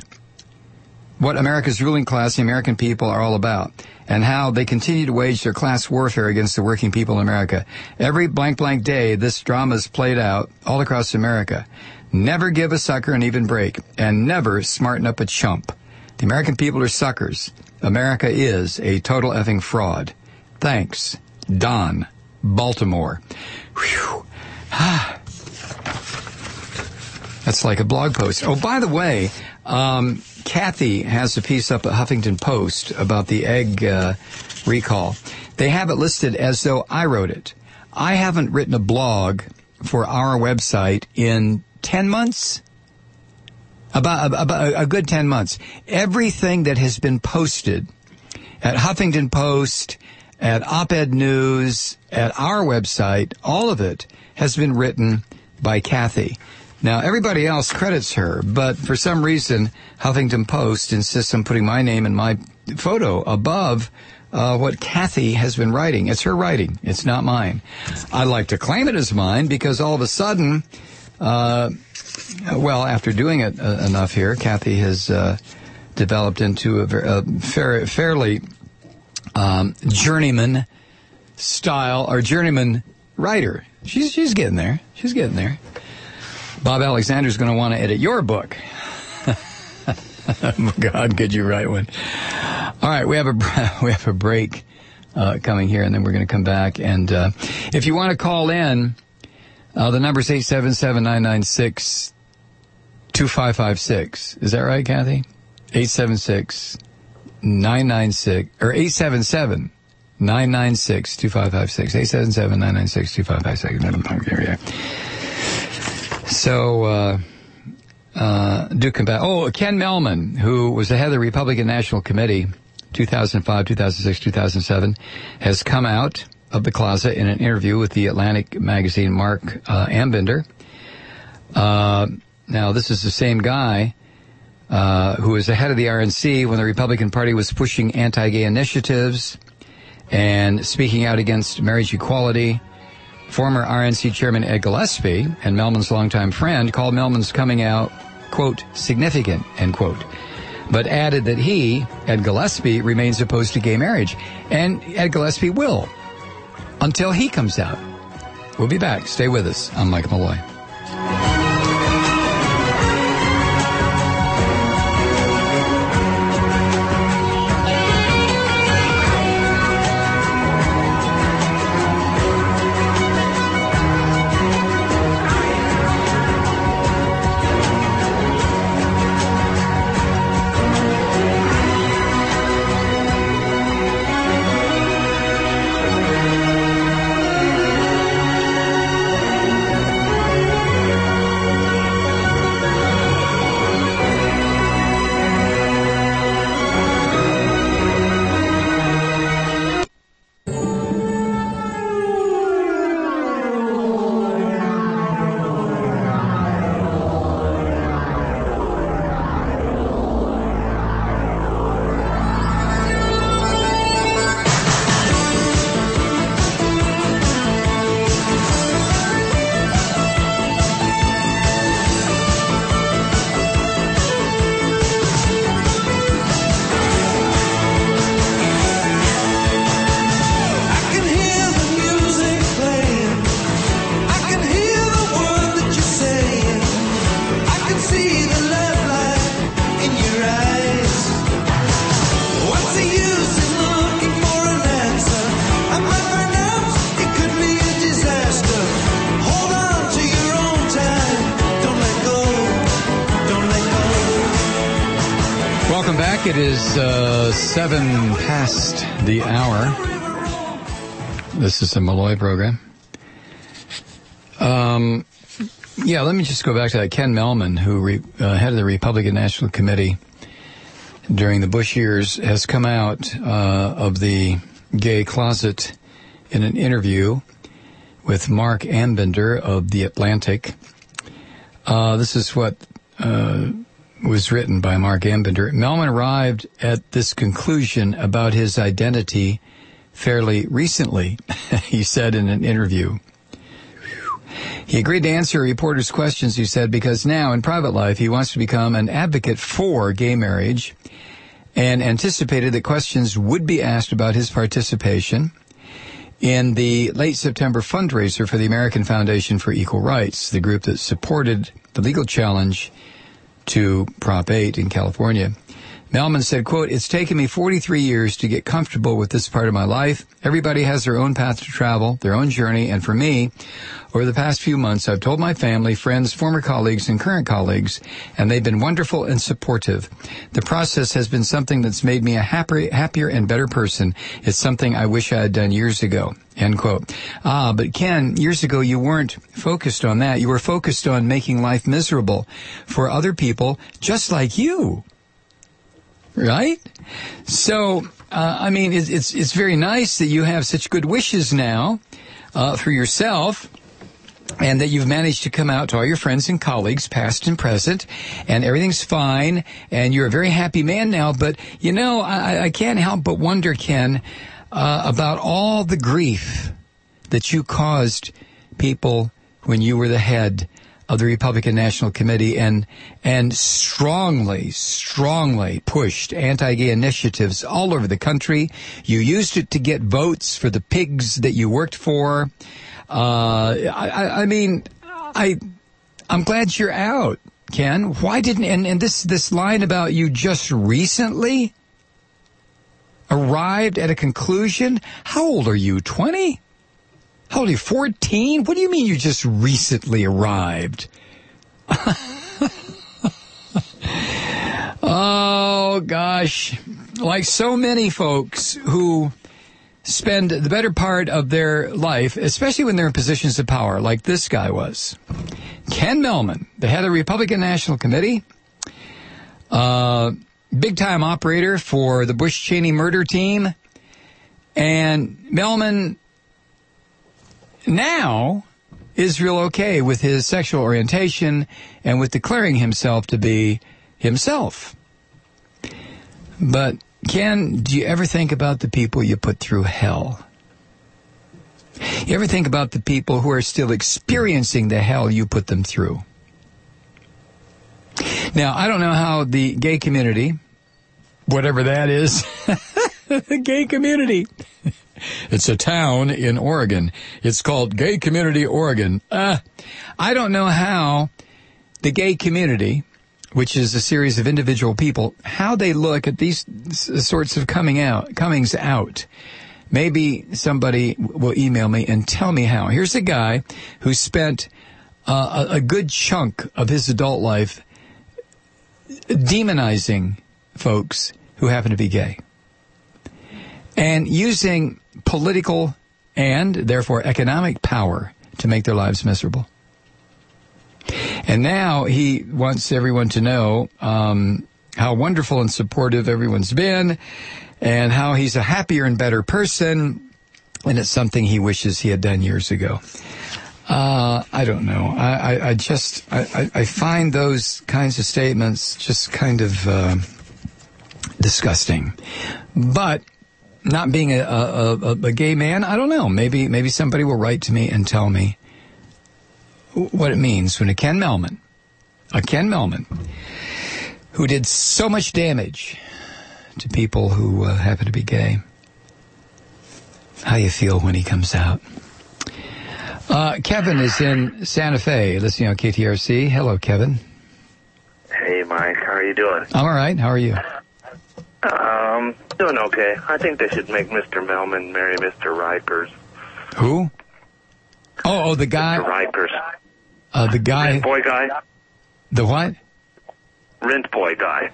what America's ruling class, the American people, are all about, and how they continue to wage their class warfare against the working people in America. Every blank blank day, this drama is played out all across America. Never give a sucker an even break, and never smarten up a chump. The American people are suckers. America is a total effing fraud. Thanks, Don, Baltimore. Whew. That's like a blog post. Oh, by the way, um, Kathy has a piece up at Huffington Post about the egg uh, recall. They have it listed as though I wrote it. I haven't written a blog for our website in ten months. About, about a good ten months. Everything that has been posted at Huffington Post, at Op-Ed News, at our website, all of it has been written by Kathy. Now, everybody else credits her, but for some reason, Huffington Post insists on putting my name and my photo above uh, what Kathy has been writing. It's her writing. It's not mine. I like to claim it as mine because all of a sudden, uh, well, after doing it uh, enough here, Kathy has uh, developed into a, a fair, fairly um, journeyman style or journeyman writer. She's she's getting there. She's getting there. Bob Alexander's going to want to edit your book. Oh, God, could you write one? All right, we have a we have a break uh, coming here, and then we're going to come back. And uh, if you want to call in, uh, the number is eight seven seven, nine nine six, two five five six. Is that right, Kathy? eight seven six, nine nine six, or eight seven seven, nine nine six, two five five six. eight seven seven, nine nine six, two five five six. So, uh, uh, do come back. Oh, Ken Mehlman, who was the head of the Republican National Committee, two thousand five, two thousand six, two thousand seven, has come out of the closet in an interview with the Atlantic magazine Mark uh, Ambinder. Uh, now, this is the same guy uh, who was the head of the R N C when the Republican Party was pushing anti-gay initiatives and speaking out against marriage equality. Former R N C Chairman Ed Gillespie, and Mehlman's longtime friend, called Mehlman's coming out, quote, significant, end quote, but added that he, Ed Gillespie, remains opposed to gay marriage. And Ed Gillespie will, until he comes out. We'll be back. Stay with us. I'm Mike Malloy. It is uh, seven past the hour. This is the Malloy program. Um, yeah, let me just go back to that. Ken Mehlman, who re, uh, head of the Republican National Committee during the Bush years, has come out uh, of the gay closet in an interview with Mark Ambinder of The Atlantic. Uh, this is what... Uh, was written by Mark Ambinder. Mehlman arrived at this conclusion about his identity fairly recently, he said in an interview. He agreed to answer reporters' questions, he said, because now in private life he wants to become an advocate for gay marriage and anticipated that questions would be asked about his participation in the late September fundraiser for the American Foundation for Equal Rights, the group that supported the legal challenge to Prop eight in California. Melman said, quote, "It's taken me forty-three years to get comfortable with this part of my life. Everybody has their own path to travel, their own journey, and for me, over the past few months, I've told my family, friends, former colleagues, and current colleagues, and they've been wonderful and supportive. The process has been something that's made me a happier, happier and better person. It's something I wish I had done years ago." End quote. Ah, but Ken, years ago you weren't focused on that. You were focused on making life miserable for other people just like you. Right? So, uh, I mean, it's, it's, it's very nice that you have such good wishes now, uh, for yourself, and that you've managed to come out to all your friends and colleagues, past and present, and everything's fine, and you're a very happy man now. But, you know, I, I can't help but wonder, Ken, uh, about all the grief that you caused people when you were the head of the Republican National Committee and and strongly, strongly pushed anti-gay initiatives all over the country. You used it to get votes for the pigs that you worked for. Uh, I, I mean, I, I'm glad you're out, Ken. Why didn't, and, and this, this line about you just recently arrived at a conclusion? How old are you, twenty? How old are you, fourteen? What do you mean you just recently arrived? Oh, gosh. Like so many folks who spend the better part of their life, especially when they're in positions of power, like this guy was. Ken Melman, the head of the Republican National Committee, uh, big-time operator for the Bush-Cheney murder team, and Melman now is real okay with his sexual orientation and with declaring himself to be himself. But Ken, do you ever think about the people you put through hell? You ever think about the people who are still experiencing the hell you put them through? Now, I don't know how the gay community, whatever that is, the gay community, it's a town in Oregon. It's called Gay Community Oregon. Uh, I don't know how the gay community, which is a series of individual people, how they look at these sorts of coming out, comings out. Maybe somebody will email me and tell me how. Here's a guy who spent uh, a, a good chunk of his adult life demonizing folks who happen to be gay and using political and, therefore, economic power to make their lives miserable. And now he wants everyone to know um, how wonderful and supportive everyone's been and how he's a happier and better person, and it's something he wishes he had done years ago. Uh, I don't know. I, I, I just, I, I find those kinds of statements just kind of uh, disgusting. But not being a, a, a, a gay man, I don't know. Maybe, maybe somebody will write to me and tell me what it means when a Ken Melman, a Ken Melman, who did so much damage to people who uh, happen to be gay, how you feel when he comes out. Uh, Kevin is in Santa Fe, listening on K T R C. Hello, Kevin. Hey, Mike. How are you doing? I'm all right. How are you? Um, doing okay. I think they should make Mister Melman marry Mister Rikers. Who? Oh, oh, the guy. Mister Rikers. Uh, the guy. Rent boy guy. The what? Rent boy guy.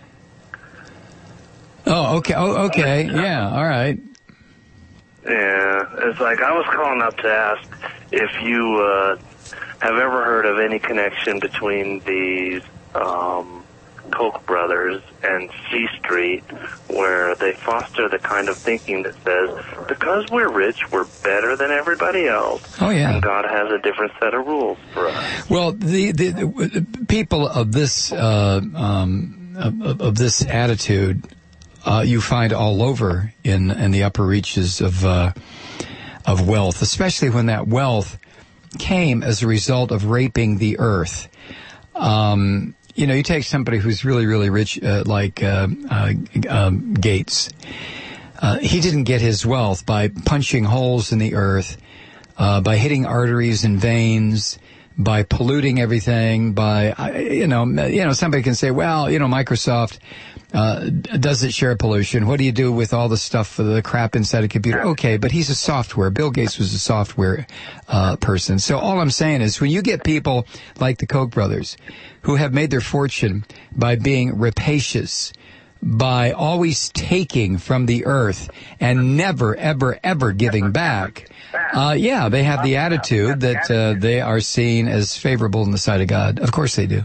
Oh, okay. Oh, okay. Yeah. All right. Yeah, it's like I was calling up to ask if you uh, have ever heard of any connection between these um, Koch brothers and C Street, where they foster the kind of thinking that says, because we're rich, we're better than everybody else. Oh, yeah. And God has a different set of rules for us. Well, the, the, the people of this uh, um, of, of this attitude uh, you find all over in in the upper reaches of uh, of wealth, especially when that wealth came as a result of raping the earth. Um, you know, you take somebody who's really, really rich, uh, like uh, uh, um, Gates. Uh, he didn't get his wealth by punching holes in the earth, uh, by hitting arteries and veins, by polluting everything, by, you know, you know, somebody can say, well, you know, Microsoft Uh, does it share pollution? What do you do with all the stuff, the crap inside a computer? Okay, but he's a software. Bill Gates was a software uh, person. So all I'm saying is when you get people like the Koch brothers who have made their fortune by being rapacious, by always taking from the earth and never, ever, ever giving back, uh, yeah, they have the attitude that uh, they are seen as favorable in the sight of God. Of course they do.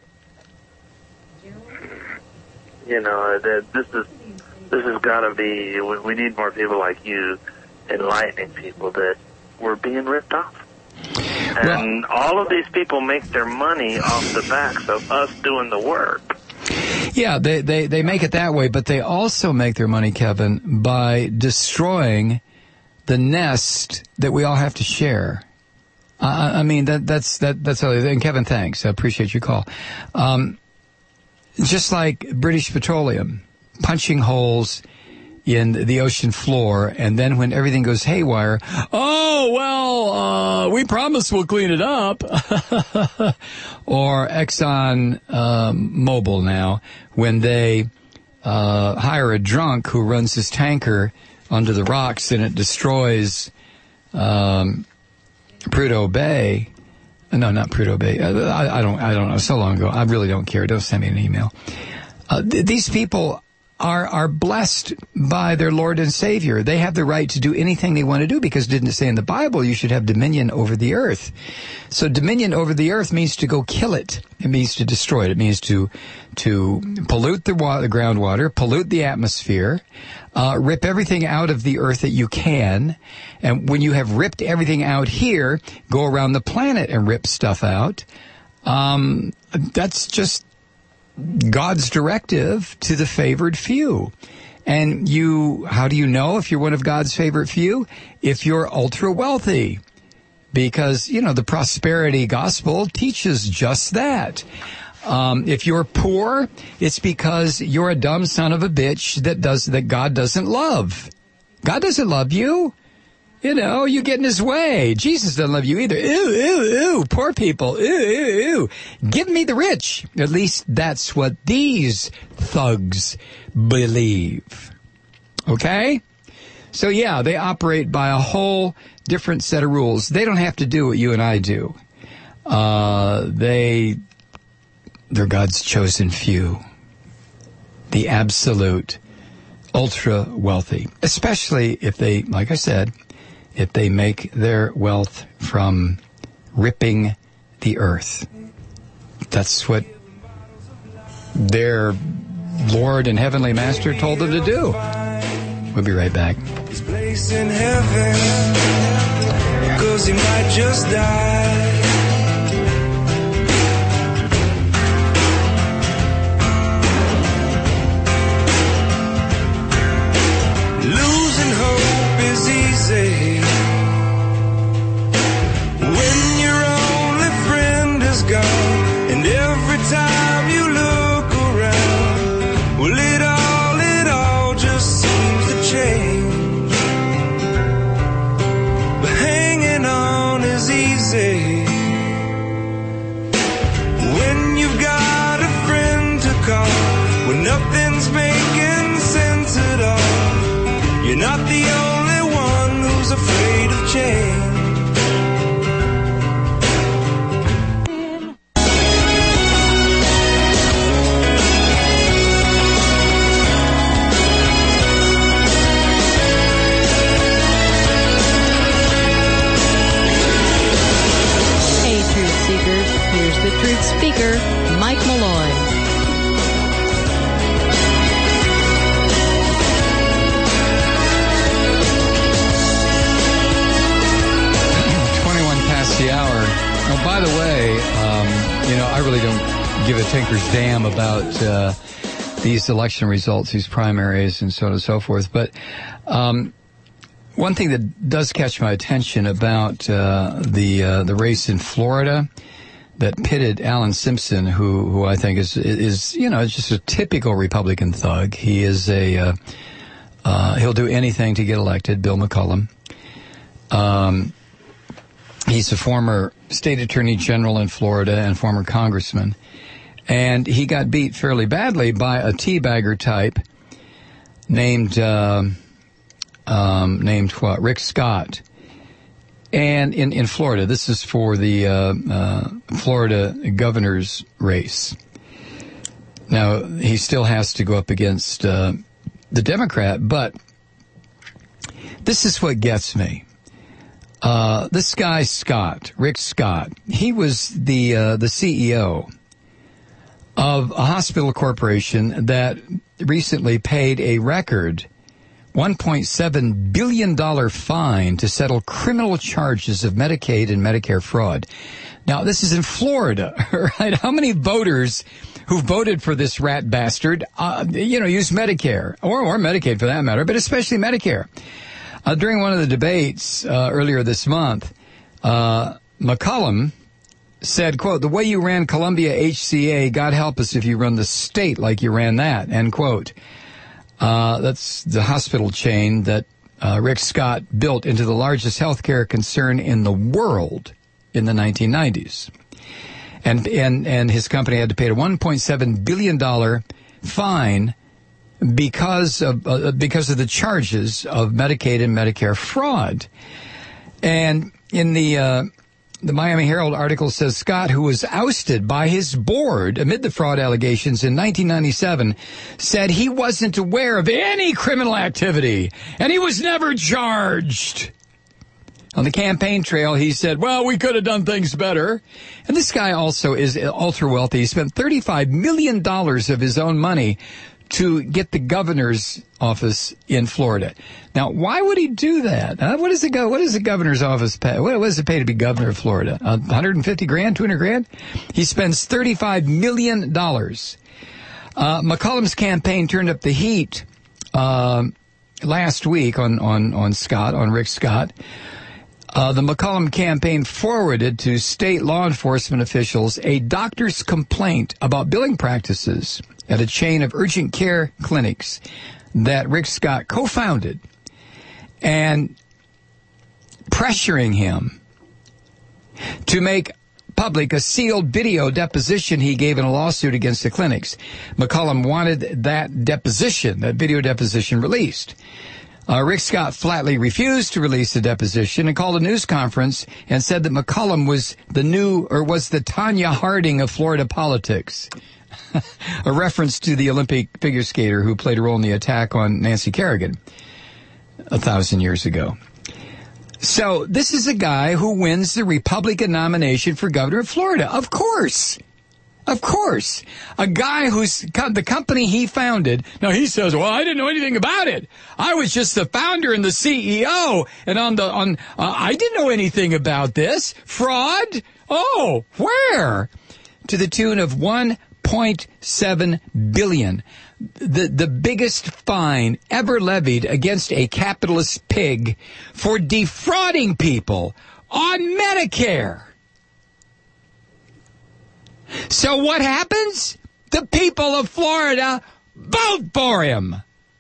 You know, that this is this has got to be. We, we need more people like you, enlightening people that we're being ripped off. And well, all of these people make their money off the backs of us doing the work. Yeah, they, they, they make it that way, but they also make their money, Kevin, by destroying the nest that we all have to share. Uh, I mean, that that's that that's how they, and Kevin, thanks. I appreciate your call. Um, Just like British Petroleum, punching holes in the ocean floor, and then when everything goes haywire, oh, well, uh, we promise we'll clean it up. Or Exxon um, Mobil now, when they uh, hire a drunk who runs his tanker under the rocks and it destroys um, Prudhoe Bay. No, not Prudhoe Bay. I, I don't. I don't know. So long ago, I really don't care. Don't send me an email. Uh, th- these people are are blessed by their Lord and Savior. They have the right to do anything they want to do because it didn't say in the Bible you should have dominion over the earth. So dominion over the earth means to go kill it. It means to destroy it. It means to to pollute the, wa- the groundwater, pollute the atmosphere, uh, rip everything out of the earth that you can. And when you have ripped everything out here, go around the planet and rip stuff out. Um, that's just God's directive to the favored few. And you, how do you know if you're one of God's favorite few? If you're ultra wealthy. Because, you know, the prosperity gospel teaches just that. Um, if you're poor, it's because you're a dumb son of a bitch that does, that God doesn't love. God doesn't love you. You know, you get in his way. Jesus doesn't love you either. Ew, ew, ew, poor people. Ew, ew, ew. Give me the rich. At least that's what these thugs believe. Okay? So yeah, they operate by a whole different set of rules. They don't have to do what you and I do. Uh, they, they're God's chosen few. The absolute ultra wealthy. Especially if they, like I said, if they make their wealth from ripping the earth. That's what their Lord and Heavenly Master told them to do. We'll be right back. His place in heaven, 'cause he might just die. Losing hope is easy when your only friend is gone, and every time you look around, well, it all, it all just seems to change. But hanging on is easy when you've got a friend to call, when nothing's making sense at all. You're not the only one who's afraid of change. Hey, Truth Seekers, here's the Truth Speaker, Mike Malloy. The hour. Oh, by the way, um, you know, I really don't give a tinker's damn about uh, these election results, these primaries, and so on and so forth. But um, one thing that does catch my attention about uh, the uh, the race in Florida that pitted Alan Simpson, who who I think is is you know just a typical Republican thug. He is a uh, uh, he'll do anything to get elected. Bill McCollum. Um, He's a former state attorney general in Florida and former congressman. And he got beat fairly badly by a teabagger type named, uh, um, named what? Rick Scott. And in, in Florida, this is for the uh, uh, Florida governor's race. Now, he still has to go up against uh, the Democrat, but this is what gets me. Uh, this guy, Scott, Rick Scott, he was the uh, the C E O of a hospital corporation that recently paid a record one point seven billion dollars fine to settle criminal charges of Medicaid and Medicare fraud. Now, this is in Florida, right? How many voters who voted for this rat bastard, uh, you know, use Medicare, or, or Medicaid for that matter, but especially Medicare? Uh, during one of the debates uh, earlier this month, uh, McCollum said, quote, "The way you ran Columbia H C A, God help us if you run the state like you ran that," end quote. Uh, that's the hospital chain that uh, Rick Scott built into the largest healthcare concern in the world in the nineteen nineties. And, and, and his company had to pay a one point seven billion dollars fine because of, uh, because of the charges of Medicaid and Medicare fraud. And in the, uh, the Miami Herald article says Scott, who was ousted by his board amid the fraud allegations in nineteen ninety-seven, said he wasn't aware of any criminal activity and he was never charged. On the campaign trail, he said, well, we could have done things better. And this guy also is ultra wealthy. He spent thirty-five million dollars of his own money to get the governor's office in Florida. Now, why would he do that? Uh, what, is the go- what does the governor's office pay? What, what does it pay to be governor of Florida? Uh, one hundred fifty grand, two hundred grand? He spends thirty-five million dollars. Uh, McCollum's campaign turned up the heat uh, last week on, on, on Scott, on Rick Scott. Uh, the McCollum campaign forwarded to state law enforcement officials a doctor's complaint about billing practices at a chain of urgent care clinics that Rick Scott co-founded, and pressuring him to make public a sealed video deposition he gave in a lawsuit against the clinics. McCollum wanted that deposition, that video deposition, released. Uh, Rick Scott flatly refused to release the deposition and called a news conference and said that McCollum was the new, or was the Tanya Harding of Florida politics. A reference to the Olympic figure skater who played a role in the attack on Nancy Kerrigan a thousand years ago. So this is a guy who wins the Republican nomination for governor of Florida. Of course. Of course. A guy who's the company he founded. Now he says, well, I didn't know anything about it. I was just the founder and the C E O. And on the, on, uh, I didn't know anything about this. Fraud? Oh, where? To the tune of one point seven billion dollars. The, the biggest fine ever levied against a capitalist pig for defrauding people on Medicare. So what happens? The people of Florida vote for him.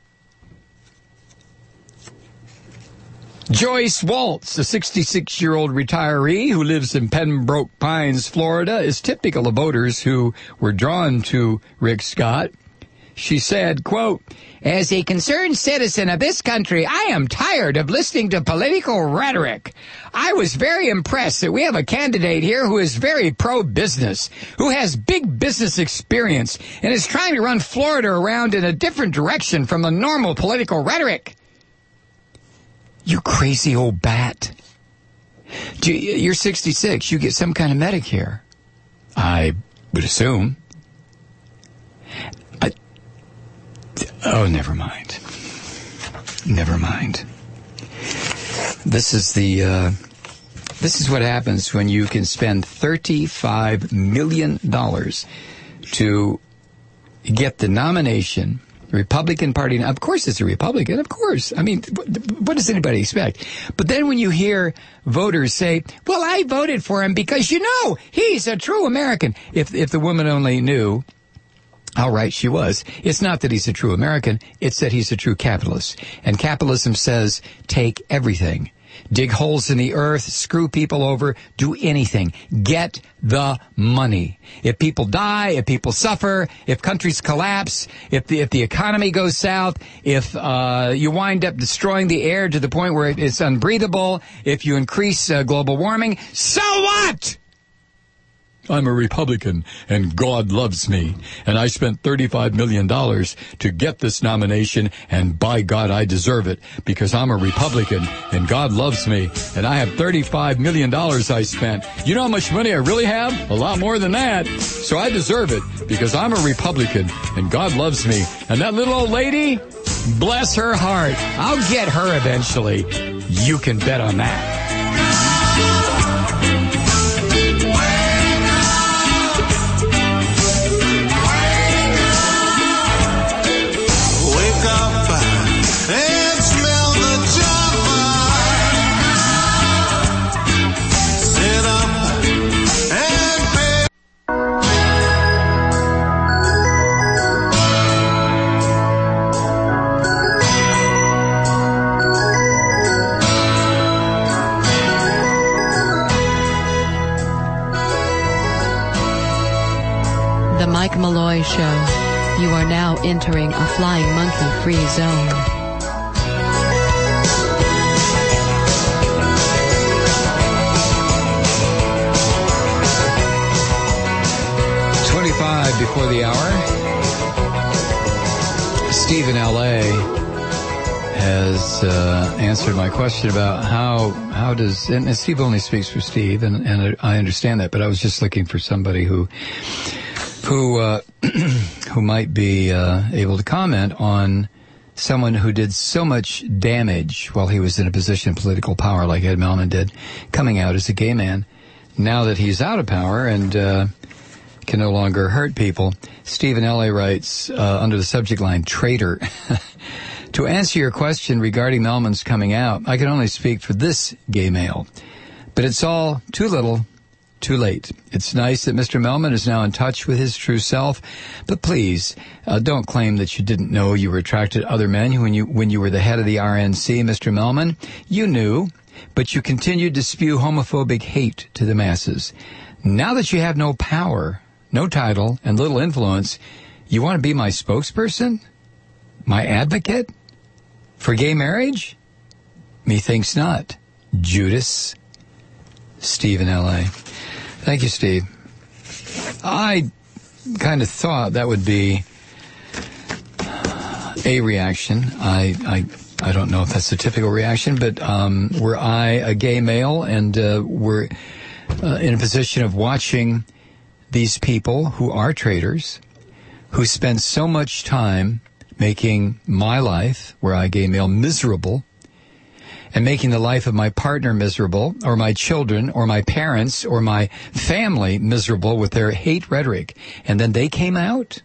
Joyce Waltz, a sixty-six-year-old retiree who lives in Pembroke Pines, Florida, is typical of voters who were drawn to Rick Scott. She said, quote, "As a concerned citizen of this country, I am tired of listening to political rhetoric. I was very impressed that we have a candidate here who is very pro-business, who has big business experience, and is trying to run Florida around in a different direction from the normal political rhetoric." You crazy old bat. You're sixty-six. You get some kind of Medicare, I would assume. I, oh, never mind. Never mind. This is the. Uh, this is what happens when you can spend thirty-five million dollars to get the nomination. Republican Party. Of course it's a Republican. Of course. I mean, what does anybody expect? But then when you hear voters say, well, I voted for him because, you know, he's a true American. If if the woman only knew how right she was. It's not that he's a true American. It's that he's a true capitalist. And capitalism says, take everything. dig holes in the earth, screw people over, do anything. Get the money. If people die, if people suffer, if countries collapse, if the, if the economy goes south, if uh, you wind up destroying the air to the point where it's unbreathable, if you increase uh, global warming, so what? I'm a Republican, and God loves me. And I spent thirty-five million dollars to get this nomination, and by God, I deserve it, because I'm a Republican, and God loves me, and I have thirty-five million dollars I spent. You know how much money I really have? A lot more than that. So I deserve it, because I'm a Republican, and God loves me. And that little old lady, bless her heart, I'll get her eventually. You can bet on that. Mike Malloy Show. You are now entering a flying monkey-free zone. twenty-five before the hour. Steve in L A has uh, answered my question about how how does, and Steve only speaks for Steve, and, and I understand that, but I was just looking for somebody who who uh, who might be uh, able to comment on someone who did so much damage while he was in a position of political power like Ed Melman did, coming out as a gay man. Now that he's out of power and uh, can no longer hurt people, Steve in L A writes uh, under the subject line, traitor. To answer your question regarding Melman's coming out, I can only speak for this gay male. But it's all too little, too late. It's nice that Mister Melman is now in touch with his true self, but please, uh, don't claim that you didn't know you were attracted to other men when you when you were the head of the R N C, Mister Melman. You knew, but you continued to spew homophobic hate to the masses. Now that you have no power, no title, and little influence, you want to be my spokesperson? My advocate? For gay marriage? Methinks not. Judas. Steve in L A. Thank you, Steve. I kind of thought that would be a reaction. I I, I don't know if that's the typical reaction, but um, were I a gay male and uh, were uh, in a position of watching these people who are traitors, who spend so much time making my life, were I a gay male, miserable, and making the life of my partner miserable, or my children, or my parents, or my family miserable with their hate rhetoric, and then they came out,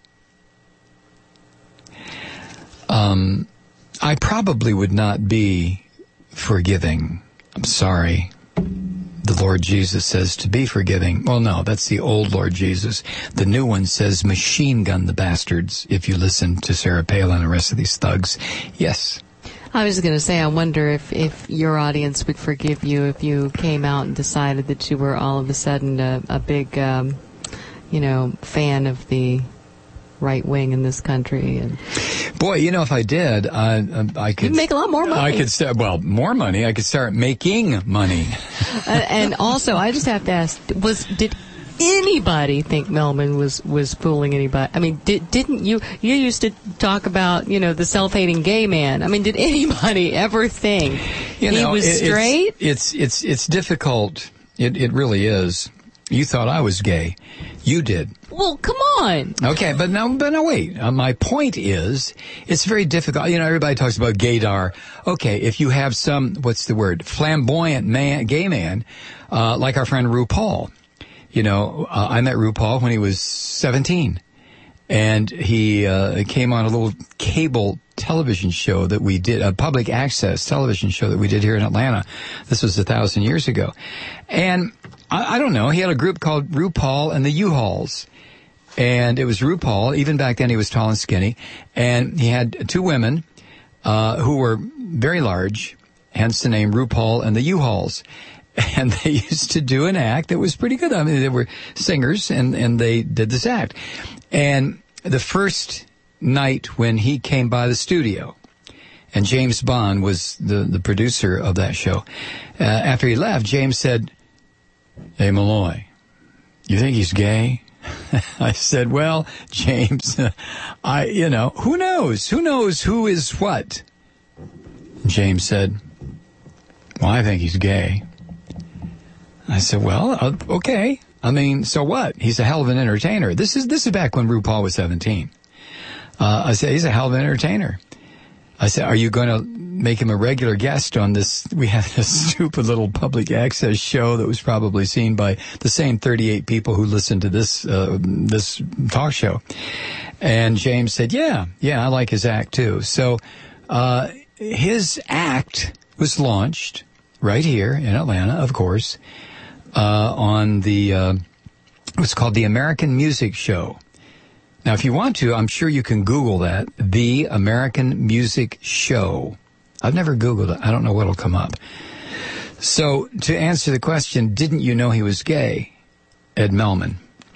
um, I probably would not be forgiving. I'm sorry. The Lord Jesus says to be forgiving. Well, no, that's the old Lord Jesus. The new one says machine gun the bastards, if you listen to Sarah Palin and the rest of these thugs. Yes. I was going to say, I wonder if, if your audience would forgive you if you came out and decided that you were all of a sudden a, a big, um, you know, fan of the right wing in this country. And boy, you know, if I did, uh, I could You'd make a lot more money. I could start, well, more money. I could start making money. uh, and also, I just have to ask: Was did anybody think Melman was, was fooling anybody? I mean, did, didn't you? You used to talk about, you know, the self-hating gay man. I mean, did anybody ever think you know, he was it, straight? It's, it's it's it's difficult. It it really is. You thought I was gay. You did. Well, come on. Okay, but no, but no, wait. Uh, my point is, it's very difficult. You know, everybody talks about gaydar. Okay, if you have some, what's the word, flamboyant man, gay man, uh, like our friend RuPaul. You know, uh, I met RuPaul when he was seventeen, and he uh, came on a little cable television show that we did, a public access television show that we did here in Atlanta. This was a thousand years ago, and I, I don't know. He had a group called RuPaul and the U-Hauls. And it was RuPaul. Even back then, he was tall and skinny. And he had two women uh, who were very large. hence the name RuPaul and the U-Hauls. And they used to do an act that was pretty good. I mean, they were singers, and, and they did this act. And the first night when he came by the studio, and James Bond was the, the producer of that show, uh, after he left, James said, "Hey, Malloy, you think he's gay?" I said, "Well, James, I, you know, who knows? Who knows who is what?" James said, "Well, I think he's gay." I said, "Well, uh, okay. I mean, so what? He's a hell of an entertainer." This is this is back when RuPaul was seventeen. Uh, I said, "He's a hell of an entertainer." I said, "Are you going to make him a regular guest on this?" We have this stupid little public access show that was probably seen by the same thirty-eight people who listened to this uh, this talk show. And James said, "Yeah, yeah, I like his act too." So uh, his act was launched right here in Atlanta, of course. Uh, on the, uh, what's called the American Music Show. Now, if you want to, I'm sure you can Google that, the American Music Show. I've never Googled it. I don't know what'll come up. So, to answer the question, didn't you know he was gay? Ed Melman.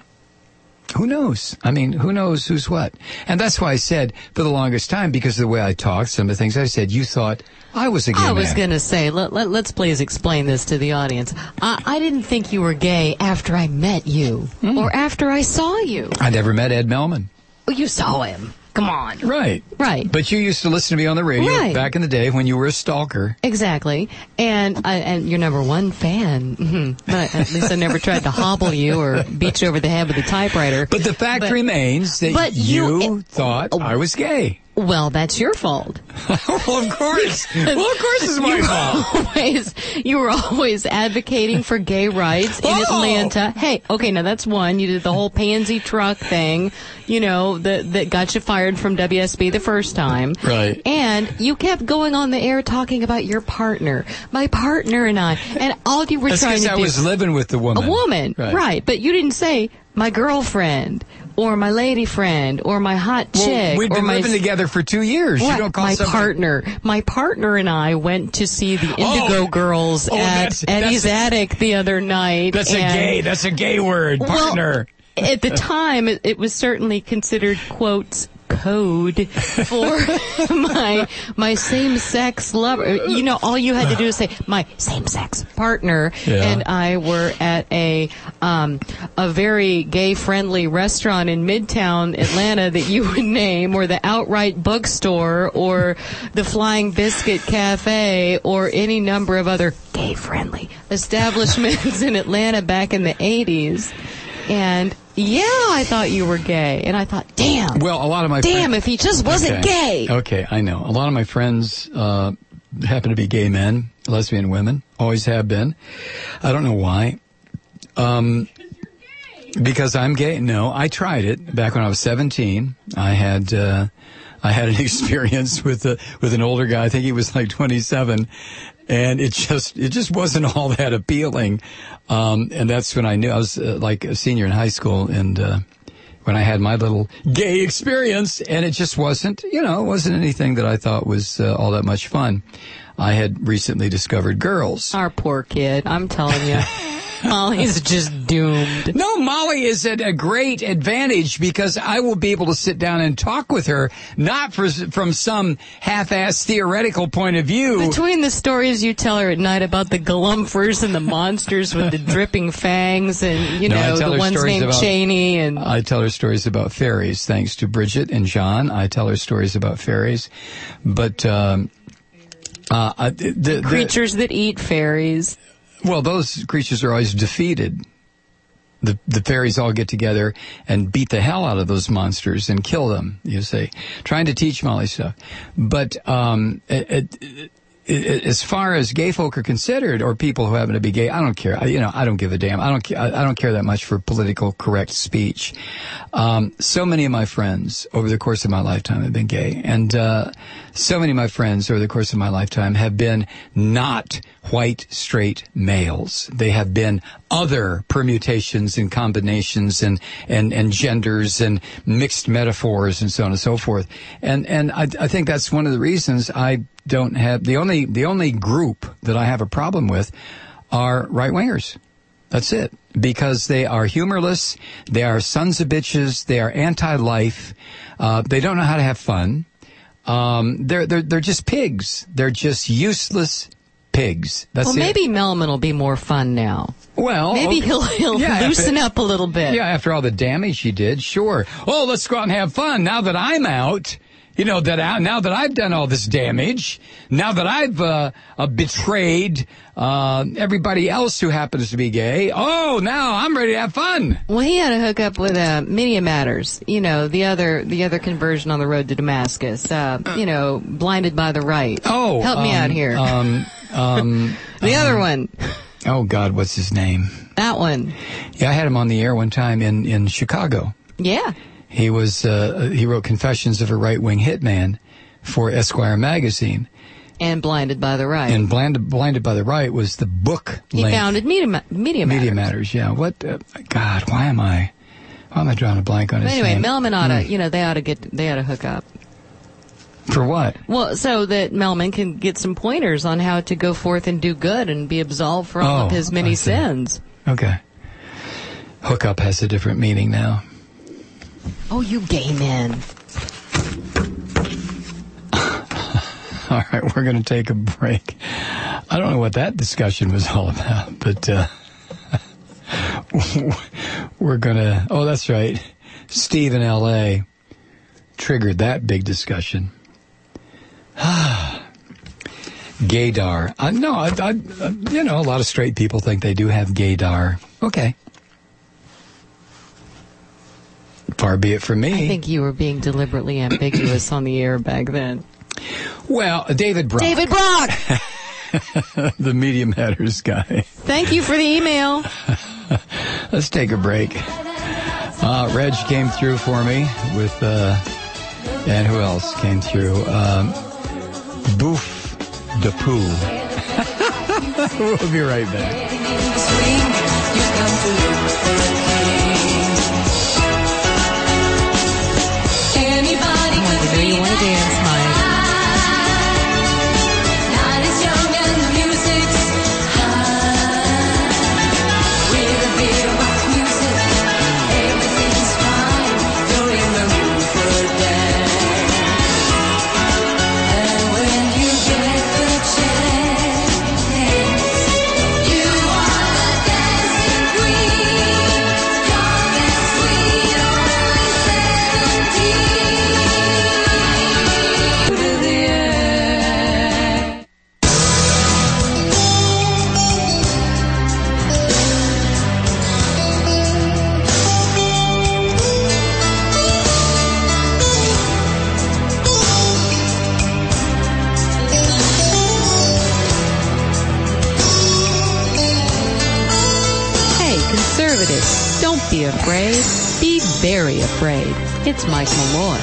Who knows? I mean, who knows who's what? And that's why I said, for the longest time, because of the way I talked, some of the things I said, you thought I was a gay I was man. going to say, let, let, let's please explain this to the audience. I, I didn't think you were gay after I met you, Mm. or after I saw you. I never met Ed Melman. Well, you saw him. Come on. Right. Right. But you used to listen to me on the radio Right. back in the day when you were a stalker. Exactly. And I, and your number one fan. Mm-hmm. But at least I never tried to hobble you or beat you over the head with a typewriter. But the fact But- remains that but you, you- thought Oh. I was gay. Well, that's your fault. Well, of course. Well, of course it's my you fault. Were always, you were always advocating for gay rights in Oh. Atlanta. Hey, okay, now that's one. You did the whole pansy truck thing, you know, that that got you fired from W S B the first time. Right. And you kept going on the air talking about your partner, my partner and I, and all you were That's trying because to I do. was living with the woman. A woman, Right. right. But you didn't say my girlfriend or my lady friend or my hot Well, chick we've or been my living together for two years. You Right, don't call my somebody... partner. My partner and I went to see the Indigo Oh. Girls Oh, at that's- Eddie's that's- Attic the other night. That's a and- gay, that's a gay word, partner. Well, at the time, it, it was certainly considered, quotes, code for my my same-sex lover. You know, all you had to do is say, my same-sex partner Yeah. and I were at a um, a very gay-friendly restaurant in Midtown Atlanta that you would name, or the Outright Bookstore, or the Flying Biscuit Cafe, or any number of other gay-friendly establishments in Atlanta back in the eighties. And yeah, I thought you were gay. And I thought, damn. Well, a lot of my Damn, friends... if he just wasn't okay. gay. Okay, I know. A lot of my friends uh, happen to be gay men, lesbian women, always have been. I don't know why. Um, because I'm gay? No, I tried it back when I was seventeen. I had uh, I had an experience with a, with an older guy. I think he was like twenty-seven. And it just, it just wasn't all that appealing. Um, and that's when I knew I was uh, like a senior in high school, and, uh, when I had my little gay experience, and it just wasn't, you know, it wasn't anything that I thought was uh, all that much fun. I had recently discovered girls. Our poor kid. I'm telling you. Molly's just doomed. No, Molly is at a great advantage because I will be able to sit down and talk with her, not for, from some half-assed theoretical point of view. Between the stories you tell her at night about the galumphers and the monsters with the dripping fangs and, you No, I know, tell the her ones stories named about- Cheney and... I tell her stories about fairies, thanks to Bridget and John. I tell her stories about fairies. But, um, uh, I- the, the, creatures that eat fairies. well, those creatures are always defeated. The, the fairies all get together and beat the hell out of those monsters and kill them, you say. Trying to teach Molly stuff. But, um, it, it, it, as far as gay folk are considered, or people who happen to be gay, I don't care. I, you know, I don't give a damn. I don't. ca- I, I don't care that much for political correct speech. Um, so many of my friends over the course of my lifetime have been gay, and uh, so many of my friends over the course of my lifetime have been not white straight males. They have been other permutations and combinations and, and, and genders and mixed metaphors and so on and so forth. And, and I, I think that's one of the reasons I don't have, the only, the only group that I have a problem with are right-wingers. That's it. Because they are humorless, they are sons of bitches, they are anti-life, uh, they don't know how to have fun. Um, they're, they're, they're just pigs. They're just useless pigs. That's well, it. maybe Melman will be more fun now. Well, maybe okay. he'll, he'll yeah, loosen after, up a little bit. Yeah, after all the damage he did, sure. Oh, let's go out and have fun. Now that I'm out, you know, that I, now that I've done all this damage, now that I've uh, uh, betrayed uh, everybody else who happens to be gay, oh, now I'm ready to have fun. Well, he had to hook up with uh, Media Matters, you know, the other the other conversion on the road to Damascus, uh, you know, Blinded by the Right. Oh, help me um, out here. Um, um, the um, other one. Oh, God, what's his name? That one. Yeah, I had him on the air one time in, in Chicago. Yeah. He was uh, he wrote Confessions of a Right-Wing Hitman for Esquire magazine. And Blinded by the Right. And Blinded, Blinded by the Right was the book He length. founded Media, Ma- Media Matters. Media Matters, yeah. What? Uh, God, why am I? Why am I drawing a blank on But his anyway, name? Melman ought to, Mm. you know, they ought to get, they ought to hook up. For what? Well, so that Melman can get some pointers on how to go forth and do good and be absolved from all Oh, of his many I see. sins. Okay. Hookup has a different meaning now. Oh, you gay men. All right, we're going to take a break. I don't know what that discussion was all about, but uh, we're going to... Oh, that's right. Steve in L A triggered that big discussion. Gaydar. Uh, no, I, I, uh, you know, a lot of straight people think they do have gaydar. Okay. Far be it from me. I think you were being deliberately ambiguous on the air back then. Well, David Brock. David Brock! The Media Matters guy. Thank you for the email. Let's take a break. Uh, Reg came through for me with, uh, and who else came through? Um, Boof de Poo. We'll be right back. Anybody oh, you know you want to dance, Mike. Night is young and the music's high. With a bit of rock music, everything's fine. You're in the mood for a dance. And when you get the chance, you are the dancing queen. Young and sweet, only seventeen. To the end. Hey, conservatives, don't be afraid. Be very afraid. It's Mike Malloy.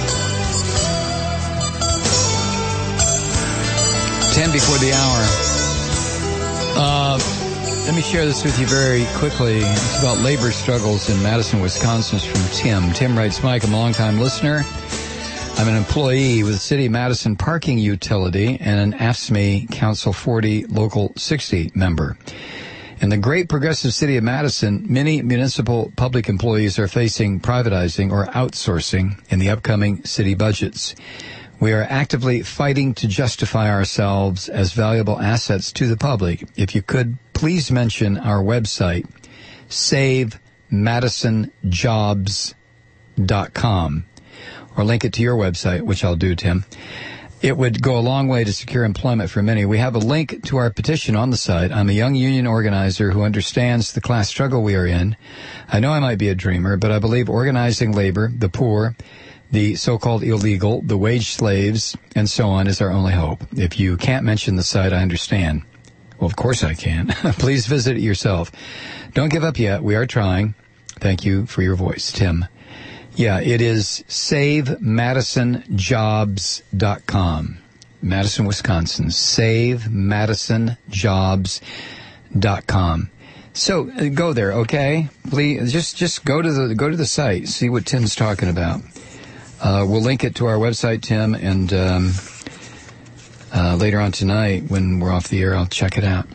Ten before the hour. Uh, let me share this with you very quickly. It's about labor struggles in Madison, Wisconsin. It's from Tim. Tim writes, Mike, I'm a longtime listener. I'm an employee with the City of Madison Parking Utility and an A F S C M E Council forty Local sixty member. In the great progressive city of Madison, many municipal public employees are facing privatizing or outsourcing in the upcoming city budgets. We are actively fighting to justify ourselves as valuable assets to the public. If you could, please mention our website, save madison jobs dot com, or link it to your website, which I'll do, Tim. It would go a long way to secure employment for many. We have a link to our petition on the site. I'm a young union organizer who understands the class struggle we are in. I know I might be a dreamer, but I believe organizing labor, the poor, the so-called illegal, the wage slaves, and so on is our only hope. If you can't mention the site, I understand. Well, of course I can. Please visit it yourself. Don't give up yet. We are trying. Thank you for your voice, Tim. Yeah, it is save madison jobs dot com. Madison, Wisconsin. save madison jobs dot com. So uh, go there, okay? Please, just just go to the go to the site, see what Tim's talking about. Uh, we'll link it to our website, Tim, and um, uh, later on tonight when we're off the air, I'll check it out.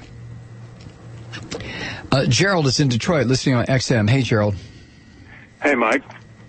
Uh, Gerald is in Detroit, listening on X M. Hey, Gerald. Hey, Mike.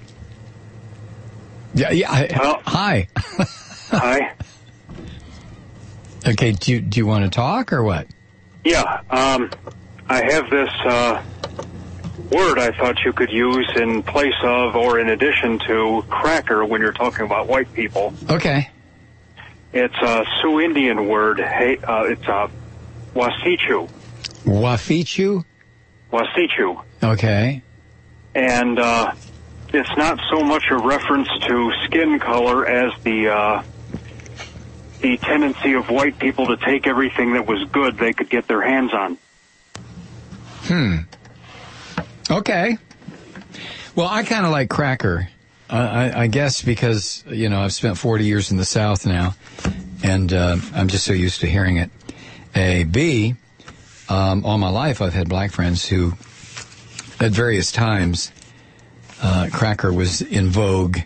Yeah, yeah. I, Well- hi. Hi. Okay, do you, do you want to talk or what? Yeah, um, I have this uh, word I thought you could use in place of or in addition to cracker when you're talking about white people. Okay. It's a Sioux Indian word. Hey, uh, it's a wasichu. Wafichu? Wasichu. Okay. And uh, it's not so much a reference to skin color as the uh, the tendency of white people to take everything that was good they could get their hands on. Hmm. Okay. Well, I kind of like cracker. Uh, I, I guess because, you know, I've spent forty years in the South now, and uh, I'm just so used to hearing it. A. B. Um, all my life I've had black friends who, at various times, uh, cracker was in vogue.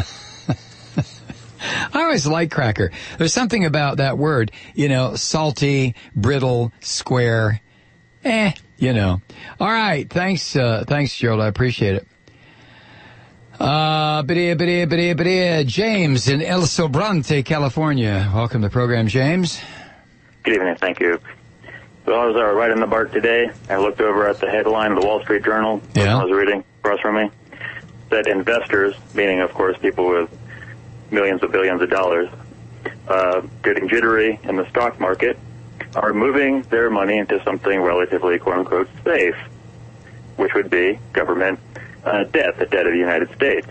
I always like cracker. There's something about that word, you know, salty, brittle, square. Eh, you know. All right. Thanks, uh, thanks, Gerald. I appreciate it. Uh, bidia, bidia, bidia, bidia. James in El Sobrante, California. Welcome to the program, James. Good evening. Thank you. Well, I was uh, riding the BART today. I looked over at the headline of the Wall Street Journal. Yeah. I was reading across from me. That investors, meaning, of course, people with millions of billions of dollars, uh, getting jittery in the stock market, are moving their money into something relatively, quote-unquote, safe, which would be government uh, debt, the debt of the United States,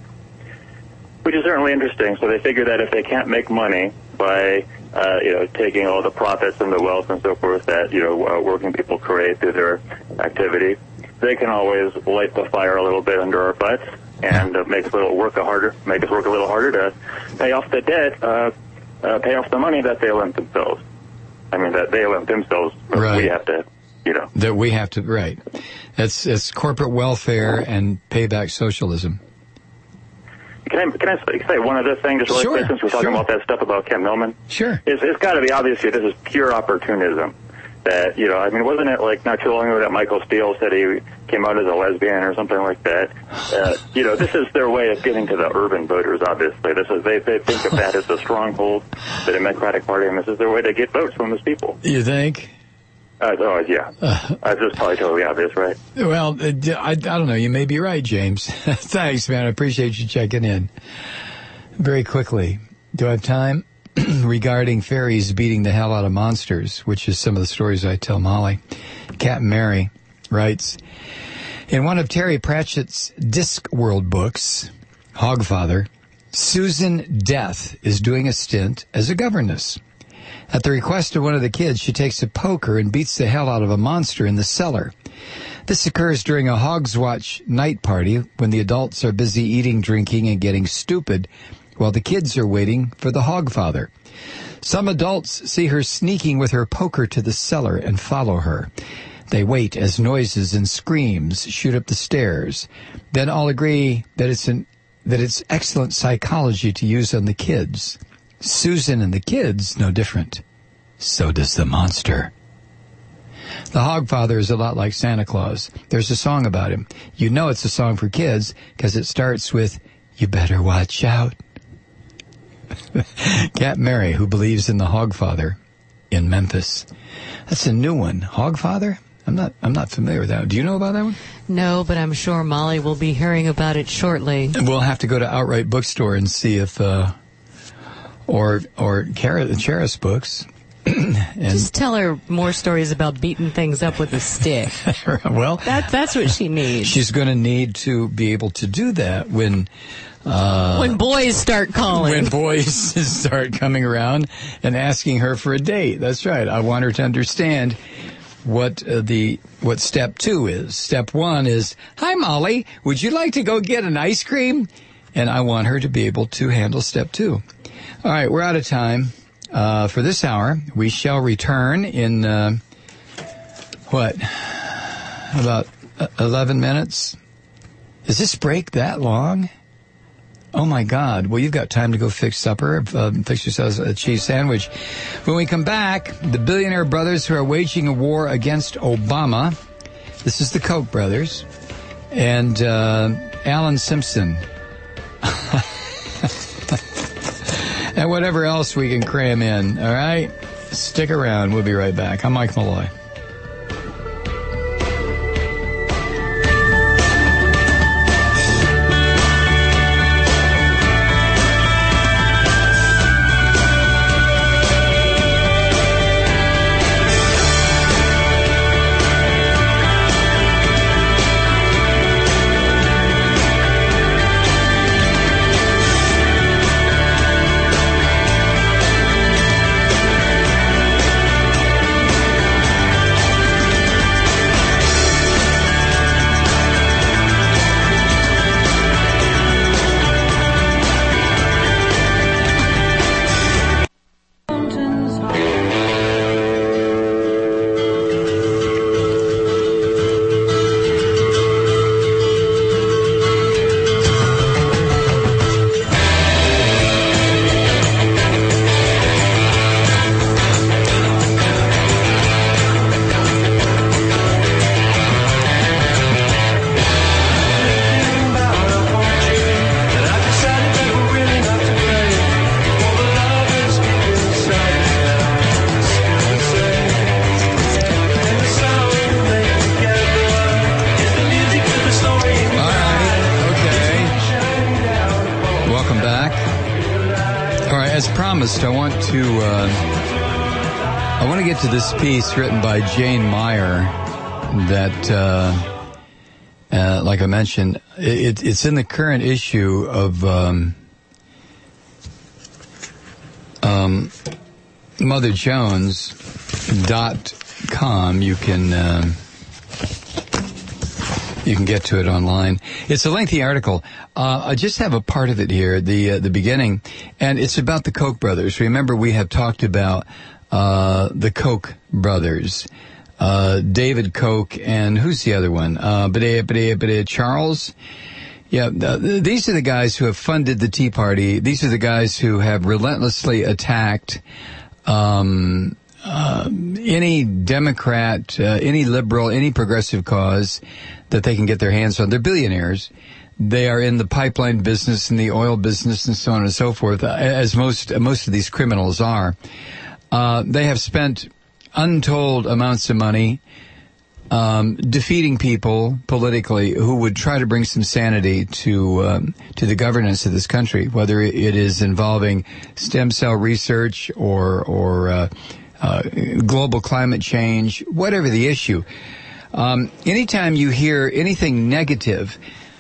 which is certainly interesting. So they figure that if they can't make money by, uh, you know, taking all the profits and the wealth and so forth that, you know, uh, working people create through their activity, they can always light the fire a little bit under our butts and uh, make us a little work a harder, make us work a little harder to pay off the debt, uh, uh, pay off the money that they lent themselves. I mean, that they lent themselves, but Right. we have to, you know. That we have to, right. That's, it's corporate welfare and payback socialism. Can I, can I say one other thing, just really Sure, quick, since we're talking sure. about that stuff about Kent Millman? Sure. It's, it's got to be obvious here, this is pure opportunism. That, you know, I mean, wasn't it like not too long ago that Michael Steele said he came out as a lesbian or something like that? Uh, you know, this is their way of getting to the urban voters, obviously. This is, they, they think of that as a stronghold, the Democratic Party, and this is their way to get votes from those people. You think? Uh, oh, yeah. Uh, this is probably totally obvious, right? Well, uh, I, I don't know. You may be right, James. Thanks, man. I appreciate you checking in. Very quickly, do I have time? Regarding fairies beating the hell out of monsters, which is some of the stories I tell Molly. Cat Mary writes, in one of Terry Pratchett's Discworld books, Hogfather, Susan Death is doing a stint as a governess. At the request of one of the kids, she takes a poker and beats the hell out of a monster in the cellar. This occurs during a Hogswatch night party when the adults are busy eating, drinking, and getting stupid, while the kids are waiting for the Hogfather. Some adults see her sneaking with her poker to the cellar and follow her. They wait as noises and screams shoot up the stairs. Then all agree that it's an, that it's excellent psychology to use on the kids. Susan and the kids, no different. So does the monster. The Hogfather is a lot like Santa Claus. There's a song about him. You know it's a song for kids because it starts with, "You better watch out." Cat Mary, who believes in the Hogfather in Memphis. That's a new one. Hogfather? I'm not I'm not familiar with that. Do you know about that one? No, but I'm sure Molly will be hearing about it shortly. We'll have to go to Outright Bookstore and see if, uh, or or Charis Books. and, Just tell her more stories about beating things up with a stick. well, That that's what she needs. she's going to need to be able to do that when uh, when boys start calling. when boys start coming around and asking her for a date. That's right. I want her to understand what uh, the what step two is. Step one is, "Hi, Molly, would you like to go get an ice cream?" And I want her to be able to handle step two. All right, we're out of time uh, for this hour. We shall return in uh, what about eleven minutes. Is this break that long? Oh, my God. Well, you've got time to go fix supper, uh, fix yourselves a cheese sandwich. When we come back, the billionaire brothers who are waging a war against Obama. This is the Koch brothers. And uh, Alan Simpson. And whatever else we can cram in, all right? Stick around. We'll be right back. I'm Mike Malloy. I want to uh, I want to get to this piece written by Jane Meyer that, uh, uh, like I mentioned, it, it's in the current issue of um, um, Mother Jones dot com. You can uh, you can get to it online. It's a lengthy article. Uh, I just have a part of it here, the uh, the beginning, and it's about the Koch brothers. Remember, we have talked about uh, the Koch brothers, uh, David Koch, and who's the other one? Uh, Badea, Badea, Badea, Charles. Yeah, uh, these are the guys who have funded the Tea Party. These are the guys who have relentlessly attacked um, uh, any Democrat, uh, any liberal, any progressive cause that they can get their hands on. They're billionaires. They are in the pipeline business and the oil business and so on and so forth, as most most of these criminals are. Uh, they have spent untold amounts of money um, defeating people politically who would try to bring some sanity to um, to the governance of this country, whether it is involving stem cell research or or uh, uh, global climate change, whatever the issue. Um, anytime you hear anything negative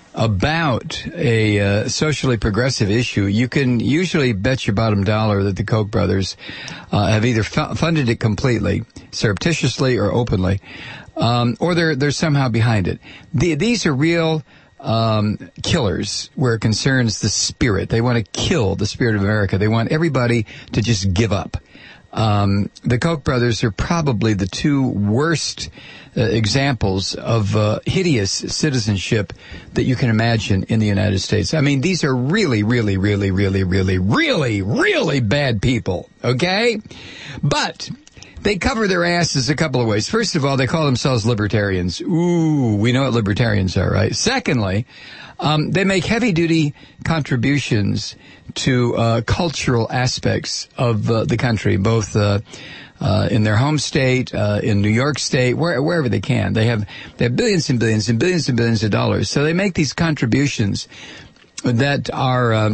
about a uh, socially progressive issue, you can usually bet your bottom dollar that the Koch brothers uh, have either fu- funded it completely, surreptitiously or openly, um, or they're they're somehow behind it. The, these are real um, killers where it concerns the spirit. They want to kill the spirit of America. They want everybody to just give up. Um, the Koch brothers are probably the two worst uh, examples of uh, hideous citizenship that you can imagine in the United States. I mean, these are really, really, really, really, really, really, really bad people, okay? But they cover their asses a couple of ways. First of all, they call themselves libertarians. Ooh, we know what libertarians are, right? Secondly, um, they make heavy-duty contributions to uh, cultural aspects of uh, the country, both uh, uh, in their home state, uh, in New York State, where, wherever they can. They have they have billions and billions and billions and billions of dollars. So they make these contributions that are uh,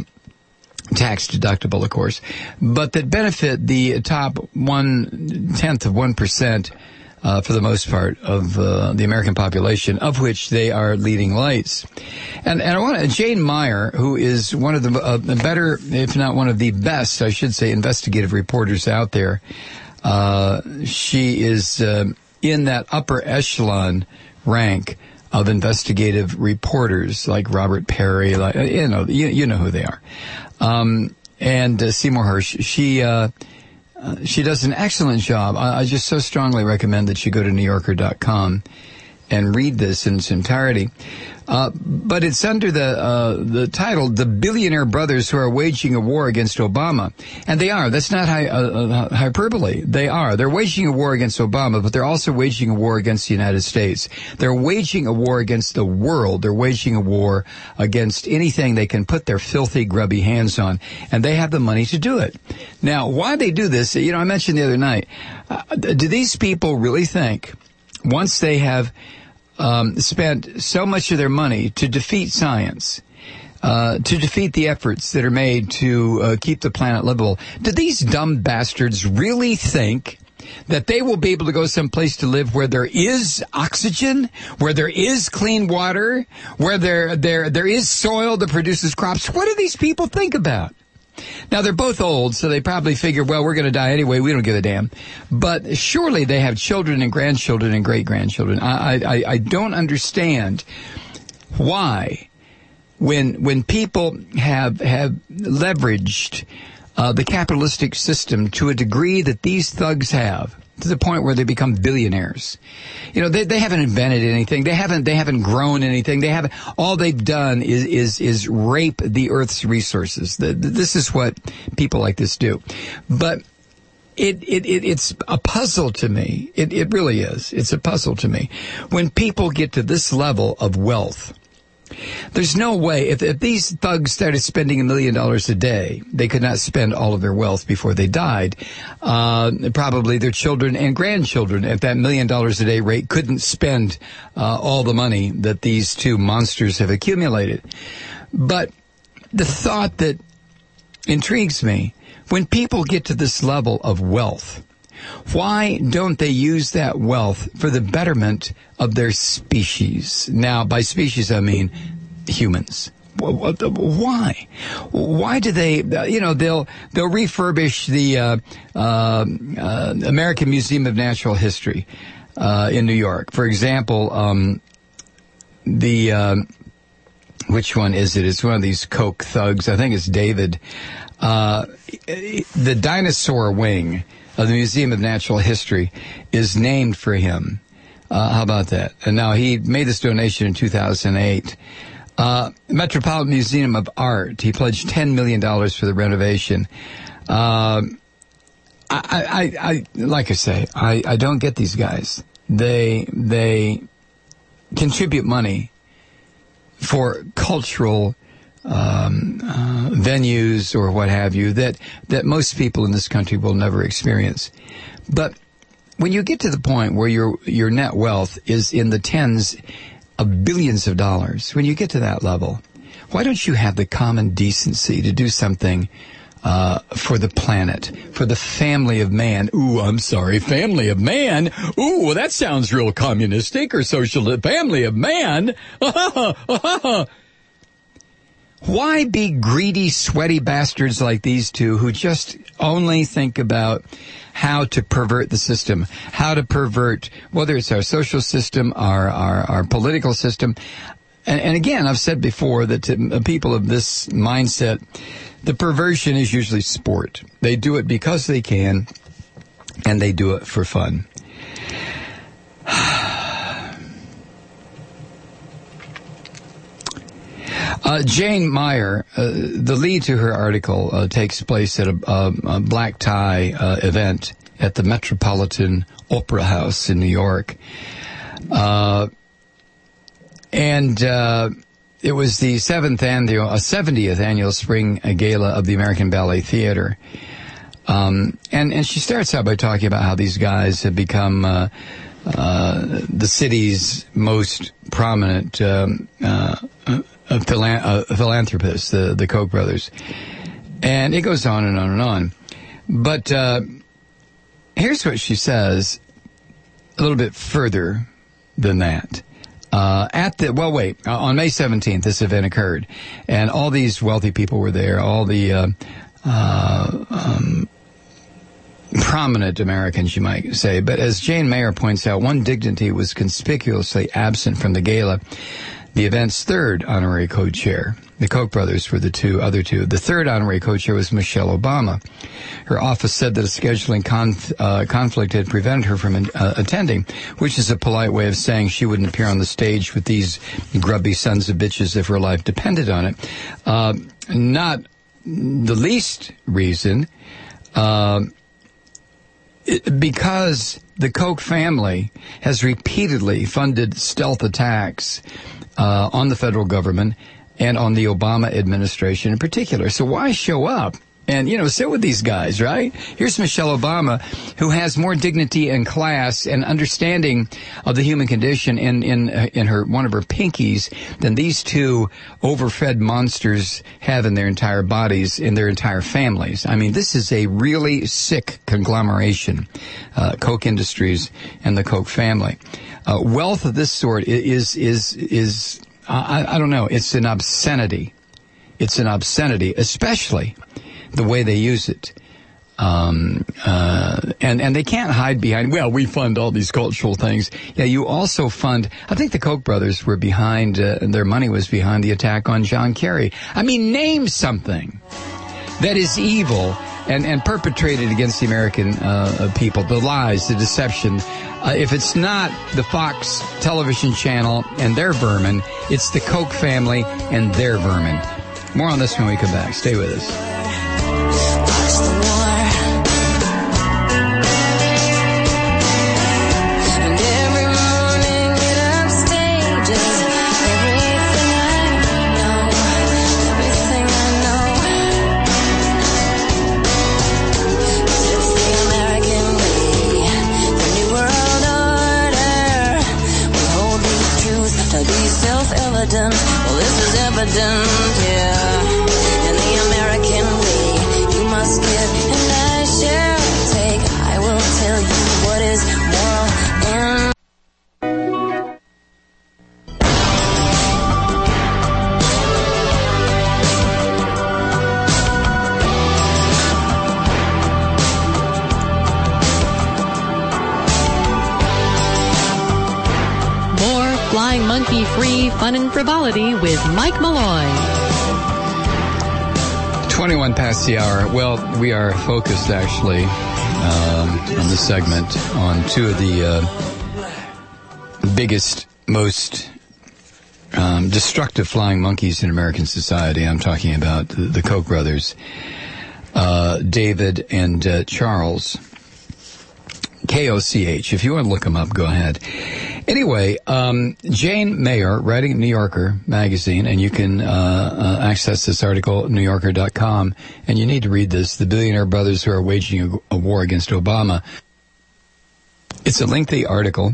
tax deductible, of course, but that benefit the top one tenth of one percent. Uh, for the most part of uh, the American population, of which they are leading lights. And, and I want to, Jane Meyer, who is one of the uh, better, if not one of the best, I should say, investigative reporters out there. Uh, she is uh, in that upper echelon rank of investigative reporters like Robert Perry, like you know, you, you know who they are, um, and uh, Seymour Hersh. She. Uh, Uh, she does an excellent job. I, I just so strongly recommend that you go to New Yorker dot com and read this in its entirety. Uh, but it's under the uh, the title, The Billionaire Brothers Who Are Waging a War Against Obama. And they are. That's not hy- uh, uh, hyperbole. They are. They're waging a war against Obama, but they're also waging a war against the United States. They're waging a war against the world. They're waging a war against anything they can put their filthy, grubby hands on. And they have the money to do it. Now, why they do this, you know, I mentioned the other night, uh, do these people really think, once they have Um, spent so much of their money to defeat science, uh, to defeat the efforts that are made to uh, keep the planet livable, do these dumb bastards really think that they will be able to go someplace to live where there is oxygen, where there is clean water, where there there there is soil that produces crops? What do these people think about? Now, they're both old, so they probably figure, well, we're going to die anyway. We don't give a damn. But surely they have children and grandchildren and great-grandchildren. I, I, I don't understand why, when when people have have leveraged uh, the capitalistic system to a degree that these thugs have, to the point where they become billionaires. You know, they they haven't invented anything. They haven't they haven't grown anything. They haven't. All they've done is is is rape the Earth's resources. The, this is what people like this do. But it it, it it's a puzzle to me. It it really is. It's a puzzle to me when people get to this level of wealth. There's no way, if, if these thugs started spending a million dollars a day, they could not spend all of their wealth before they died. Uh, probably their children and grandchildren at that million dollars a day rate couldn't spend uh, all the money that these two monsters have accumulated. But the thought that intrigues me, when people get to this level of wealth, why don't they use that wealth for the betterment of their species? Now, by species, I mean humans. Why? Why do they, you know, they'll, they'll refurbish the, uh, uh, uh, American Museum of Natural History, uh, in New York. For example, um, the, uh, which one is it? It's one of these Coke thugs. I think it's David. Uh, the dinosaur wing of the Museum of Natural History is named for him. Uh, how about that? And now he made this donation in two thousand eight. Uh, Metropolitan Museum of Art, he pledged ten million dollars for the renovation. Uh, I, I, I, like I say, I, I don't get these guys. They, they contribute money for cultural Um, uh, venues or what have you that, that most people in this country will never experience. But when you get to the point where your, your net wealth is in the tens of billions of dollars, when you get to that level, why don't you have the common decency to do something uh, for the planet, for the family of man? Ooh, I'm sorry, family of man? Ooh, well, that sounds real communistic or socialist. Family of man? Why be greedy, sweaty bastards like these two who just only think about how to pervert the system, how to pervert, whether it's our social system, our our, our political system. And, and again, I've said before that to people of this mindset, the perversion is usually sport. They do it because they can, and they do it for fun. Uh, Jane Meyer, uh, the lead to her article uh, takes place at a, a, a black tie uh, event at the Metropolitan Opera House in New York. Uh, and uh, it was the seventh annual, uh, seventieth annual Spring Gala of the American Ballet Theater. Um, and, and she starts out by talking about how these guys have become uh, uh, the city's most prominent um, uh, uh, philan- uh, philanthropists, the, the Koch brothers. And it goes on and on and on. But uh, here's what she says a little bit further than that. Uh, at the, well, wait, uh, on May seventeenth, this event occurred, and all these wealthy people were there, all the uh, uh, um, prominent Americans, you might say. But as Jane Mayer points out, one dignity was conspicuously absent from the gala. the event's third honorary co-chair. The Koch brothers were the two other two. The third honorary co-chair was Michelle Obama. Her office said that a scheduling conf- uh, conflict had prevented her from uh, attending, which is a polite way of saying she wouldn't appear on the stage with these grubby sons of bitches if her life depended on it. Uh, not the least reason, uh, it, because the Koch family has repeatedly funded stealth attacks uh, on the federal government and on the Obama administration in particular. So why show up and, you know, sit with these guys, right? Here's Michelle Obama, who has more dignity and class and understanding of the human condition in, in, in her, one of her pinkies than these two overfed monsters have in their entire bodies, in their entire families. I mean, this is a really sick conglomeration, uh, Koch Industries and the Koch family. Uh, wealth of this sort is, is, is, I, I don't know. It's an obscenity. It's an obscenity, especially the way they use it. Um, uh, and, and they can't hide behind, well, we fund all these cultural things. Yeah, you also fund, I think the Koch brothers were behind, uh, their money was behind the attack on John Kerry. I mean, name something that is evil and, and perpetrated against the American uh, people, the lies, the deception. Uh, if it's not the Fox television channel and their vermin, it's the Koch family and their vermin. More on this when we come back. Stay with us. Well, this is evident, yeah. In the American way, you must give and I shall take. I will tell you what is moral and Flying Monkey Free Fun and Frivolity with Mike Malloy. twenty-one past the hour. Well, we are focused, actually, um, on this segment on two of the uh, biggest, most um, destructive flying monkeys in American society. I'm talking about the, the Koch brothers, uh, David and uh, Charles. K O C H. If you want to look them up, go ahead. Anyway, um, Jane Mayer, writing at New Yorker magazine, and you can uh, uh, access this article at new yorker dot com, and you need to read this, The Billionaire Brothers Who Are Waging a, a War Against Obama. It's a lengthy article.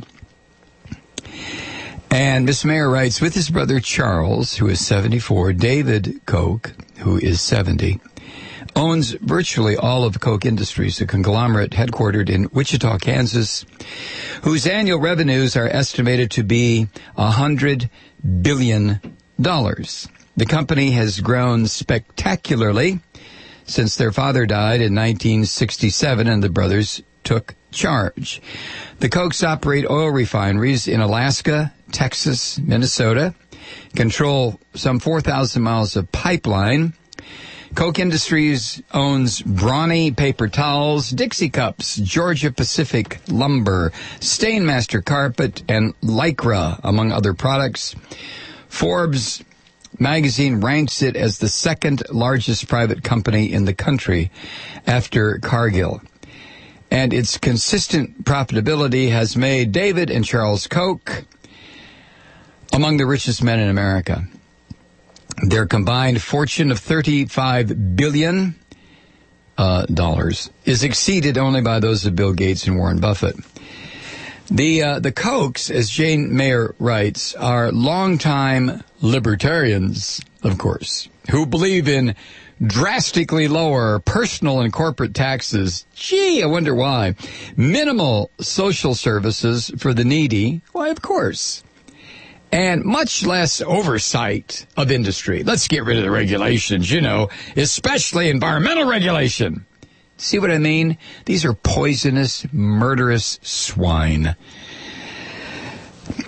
And Miss Mayer writes, with his brother Charles, who is seventy-four, David Koch, who is seventy, owns virtually all of Koch Industries, a conglomerate headquartered in Wichita, Kansas, whose annual revenues are estimated to be one hundred billion dollars. The company has grown spectacularly since their father died in nineteen sixty-seven and the brothers took charge. The Kochs operate oil refineries in Alaska, Texas, Minnesota, control some four thousand miles of pipeline. Koch Industries owns Brawny paper towels, Dixie cups, Georgia Pacific lumber, Stainmaster carpet, and Lycra, among other products. Forbes magazine ranks it as the second largest private company in the country after Cargill. And its consistent profitability has made David and Charles Koch among the richest men in America. Their combined fortune of thirty-five billion dollars uh, is exceeded only by those of Bill Gates and Warren Buffett. The uh, the Kochs, as Jane Mayer writes, are longtime libertarians, of course, who believe in drastically lower personal and corporate taxes. Gee, I wonder why. Minimal social services for the needy. Why, of course. And much less oversight of industry. Let's get rid of the regulations, you know, especially environmental regulation. See what I mean? These are poisonous, murderous swine.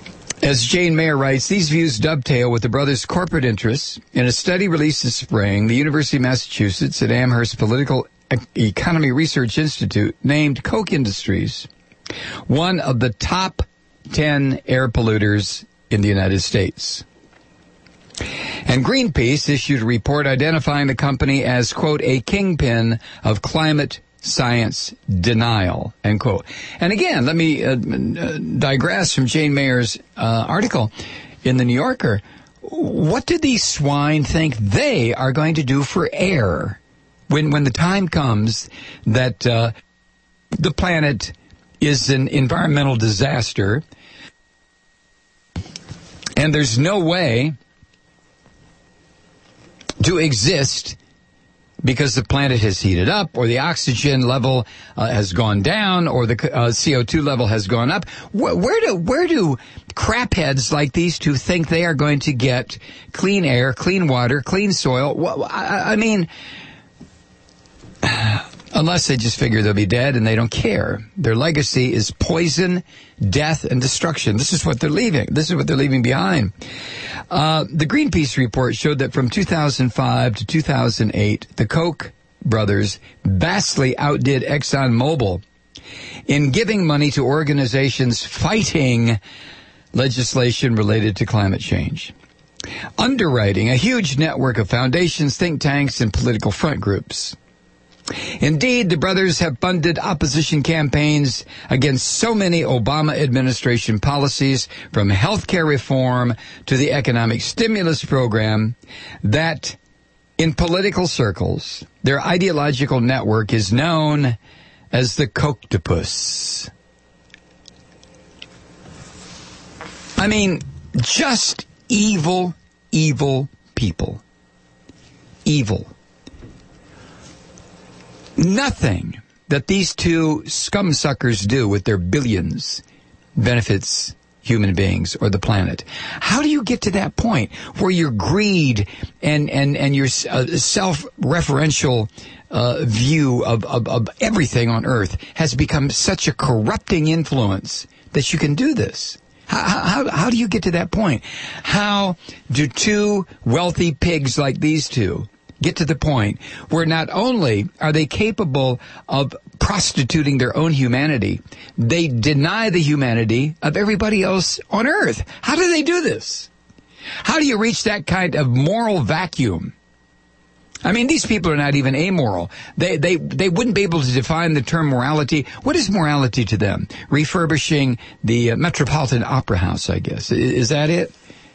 As Jane Mayer writes, these views dovetail with the brothers' corporate interests. In a study released this spring, the University of Massachusetts at Amherst Political Economy Research Institute named Koch Industries one of the top ten air polluters in the United States. And Greenpeace issued a report identifying the company as, quote, a kingpin of climate science denial, end quote. And again, let me uh, digress from Jane Mayer's uh, article in The New Yorker. What do these swine think they are going to do for air when when the time comes that uh, the planet is an environmental disaster and there's no way to exist because the planet has heated up, or the oxygen level uh, has gone down, or the uh, C O two level has gone up? Where, where do where do crapheads like these two think they are going to get clean air, clean water, clean soil? Well, I, I mean, unless they just figure they'll be dead and they don't care. Their legacy is poison, death, and destruction. This is what they're leaving. This is what they're leaving behind. Uh, the Greenpeace report showed that from two thousand five to two thousand eight, the Koch brothers vastly outdid ExxonMobil in giving money to organizations fighting legislation related to climate change, underwriting a huge network of foundations, think tanks, and political front groups. Indeed, the brothers have funded opposition campaigns against so many Obama administration policies, from health care reform to the economic stimulus program, that in political circles, their ideological network is known as the Kochtopus. I mean, just evil, evil people. Evil. Nothing that these two scumsuckers do with their billions benefits human beings or the planet. How do you get to that point where your greed and and and your uh, self-referential uh, view of, of of everything on Earth has become such a corrupting influence that you can do this? How, how how do you get to that point? How do two wealthy pigs like these two get to the point where not only are they capable of prostituting their own humanity, they deny the humanity of everybody else on Earth? How do they do this? How do you reach that kind of moral vacuum? I mean, these people are not even amoral. They they they wouldn't be able to define the term morality. What is morality to them? Refurbishing the uh, Metropolitan Opera House, I guess. Is, is that it?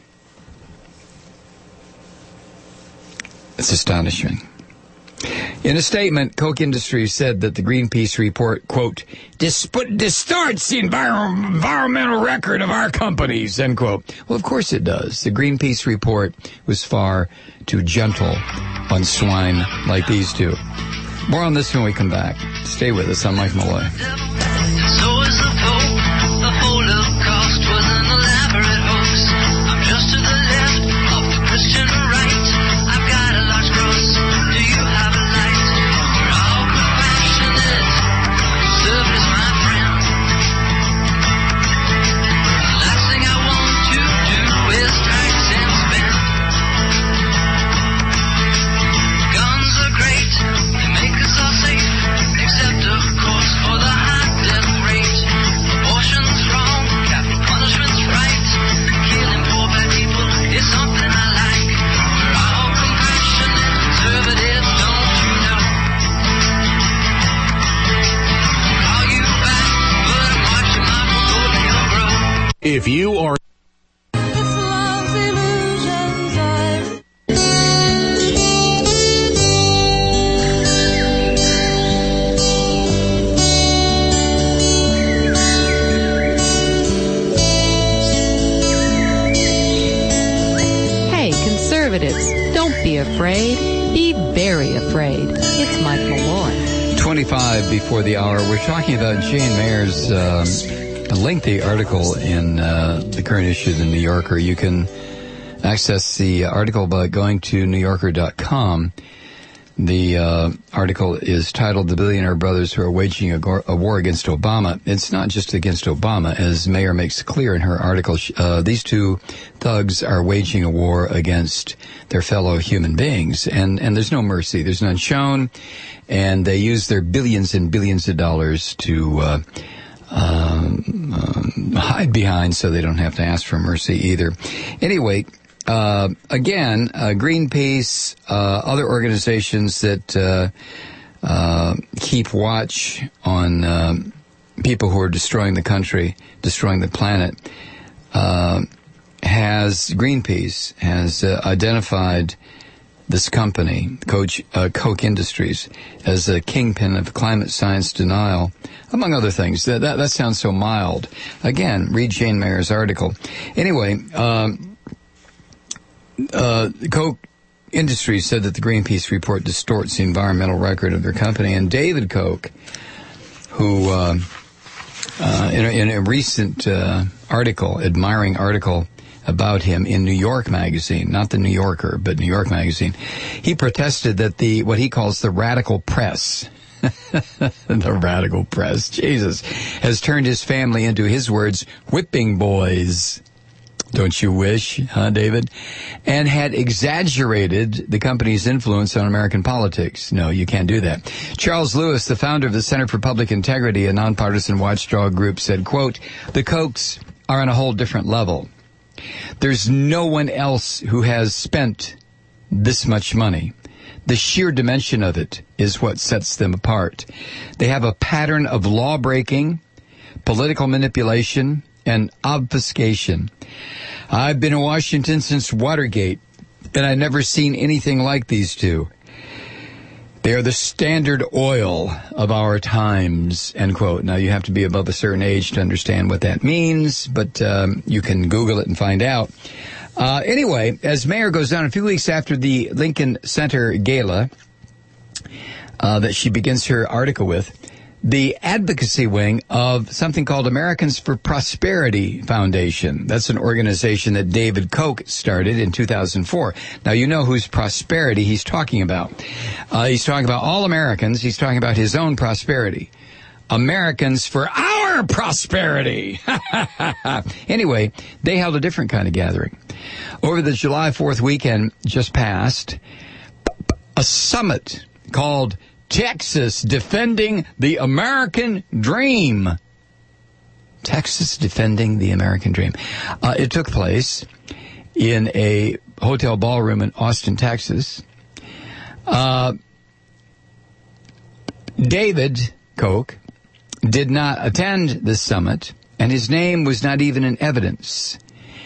It's astonishing. In a statement, Koch Industries said that the Greenpeace report, quote, Disp- distorts the envir- environmental record of our companies, end quote. Well, of course it does. The Greenpeace report was far too gentle on swine like these two. More on this when we come back. Stay with us. I'm Mike Malloy. So is the Pope. The Holocaust was an elaborate hoax. I'm just to the left of the Christian right. I've got a large cross. Do you have a light? We're all compassionate. Conservatives, my friend. The last thing I want to do is tax and spend. Guns are great. They make us all safe. Except, of course, for the high death rate. Abortion's wrong. Capital punishment's right. Killing poor bad people is something I like. We're all compassionate conservatives, don't you know? Call you back, but I'm watching my portfolio grow. If you are It's love's illusions I Hey, conservatives, don't be afraid. Be very afraid. It's Mike Malloy. twenty-five before the hour. We're talking about Jane Mayer's um, a lengthy article in uh, the current issue of the New Yorker. You can access the article by going to new yorker dot com. The uh, article is titled "The Billionaire Brothers Who Are Waging a, Go- a War Against Obama." It's not just against Obama, as Mayer makes clear in her article. Uh, these two thugs are waging a war against their fellow human beings, and, and there's no mercy. There's none shown, and they use their billions and billions of dollars to uh, um, um, hide behind so they don't have to ask for mercy either. Anyway, Uh, again, uh, Greenpeace, uh, other organizations that uh, uh, keep watch on uh, people who are destroying the country, destroying the planet, uh, has Greenpeace has uh, identified this company, Coach, uh, Koch Industries, as a kingpin of climate science denial, among other things. That that, that sounds so mild. Again, read Jane Mayer's article. Anyway. Um, Uh, Koch Industries said that the Greenpeace report distorts the environmental record of their company. And David Koch, who, uh, uh, in, a, in a recent uh, article, admiring article about him in New York Magazine, not the New Yorker, but New York Magazine, he protested that the what he calls the radical press, the radical press, Jesus, has turned his family into, his words, whipping boys. Don't you wish, huh, David? And had exaggerated the company's influence on American politics. No, you can't do that. Charles Lewis, the founder of the Center for Public Integrity, a nonpartisan watchdog group, said, quote, "The Kochs are on a whole different level. There's no one else who has spent this much money. The sheer dimension of it is what sets them apart. They have a pattern of law-breaking, political manipulation, and obfuscation. I've been in Washington since Watergate, and I've never seen anything like these two. They are the Standard Oil of our times," end quote. Now, you have to be above a certain age to understand what that means, but um, you can Google it and find out. Uh, anyway, as Mayer goes down, a few weeks after the Lincoln Center Gala uh, that she begins her article with, the advocacy wing of something called Americans for Prosperity Foundation. That's an organization that David Koch started in two thousand four. Now, you know whose prosperity he's talking about. Uh, he's talking about all Americans. He's talking about his own prosperity. Americans for our prosperity. Anyway, they held a different kind of gathering. Over the July fourth weekend just passed, a summit called Texas Defending the American Dream. Texas Defending the American Dream. Uh, it took place in a hotel ballroom in Austin, Texas. Uh, David Koch did not attend this summit, and his name was not even in evidence.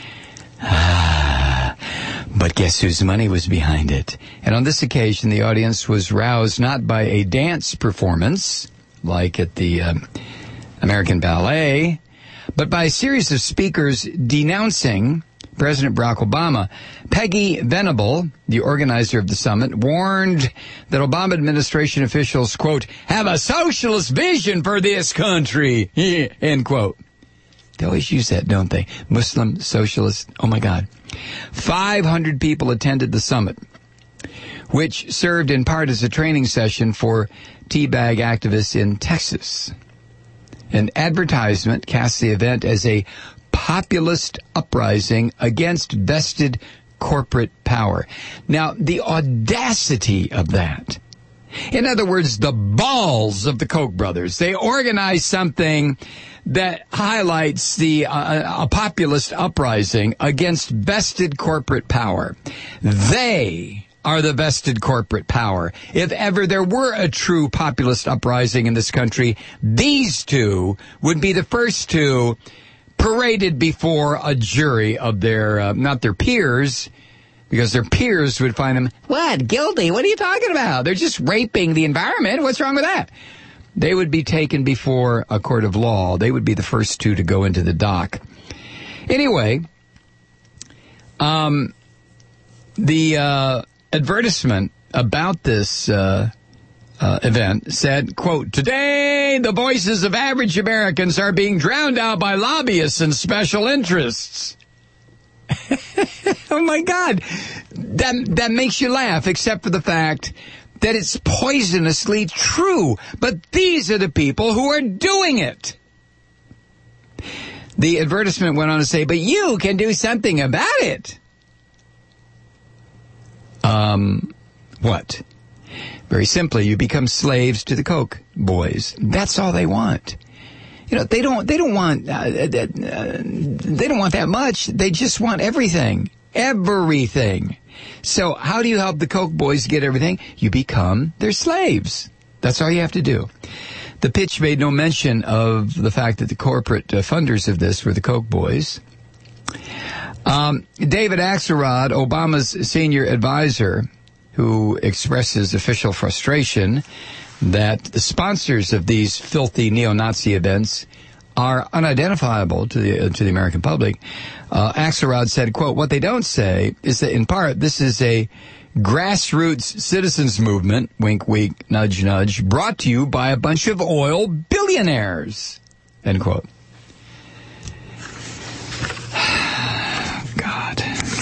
But guess whose money was behind it? And on this occasion, the audience was roused not by a dance performance, like at the um, American Ballet, but by a series of speakers denouncing President Barack Obama. Peggy Venable, the organizer of the summit, warned that Obama administration officials, quote, "have a socialist vision for this country," end quote. They always use that, don't they? Muslim, socialist, oh my God. five hundred people attended the summit, which served in part as a training session for teabag activists in Texas. An advertisement cast the event as a populist uprising against vested corporate power. Now, the audacity of that. In other words, the balls of the Koch brothers. They organized something that highlights the uh, a populist uprising against vested corporate power. They are the vested corporate power. If ever there were a true populist uprising in this country, these two would be the first two paraded before a jury of their, uh, not their peers, because their peers would find them, what, guilty? What are you talking about? They're just raping the environment. What's wrong with that? They would be taken before a court of law. They would be the first two to go into the dock. Anyway, um, the uh, advertisement about this uh, uh, event said, quote, "Today the voices of average Americans are being drowned out by lobbyists and special interests." Oh, my God. That, that makes you laugh, except for the fact that it's poisonously true. But these are the people who are doing it. The advertisement went on to say, but you can do something about it. Um, what? Very simply, you become slaves to the Koch boys. That's all they want. You know, they don't, they don't want, uh, uh, they don't want that much. They just want everything. Everything. So how do you help the Koch boys get everything? You become their slaves. That's all you have to do. The pitch made no mention of the fact that the corporate uh, funders of this were the Koch boys. Um, David Axelrod, Obama's senior advisor, who expresses official frustration that the sponsors of these filthy neo-Nazi events are unidentifiable to the uh, to the American public. Uh, Axelrod said, quote, what they don't say is that in part this is a grassroots citizens movement, wink, wink, nudge, nudge, brought to you by a bunch of oil billionaires, end quote. God.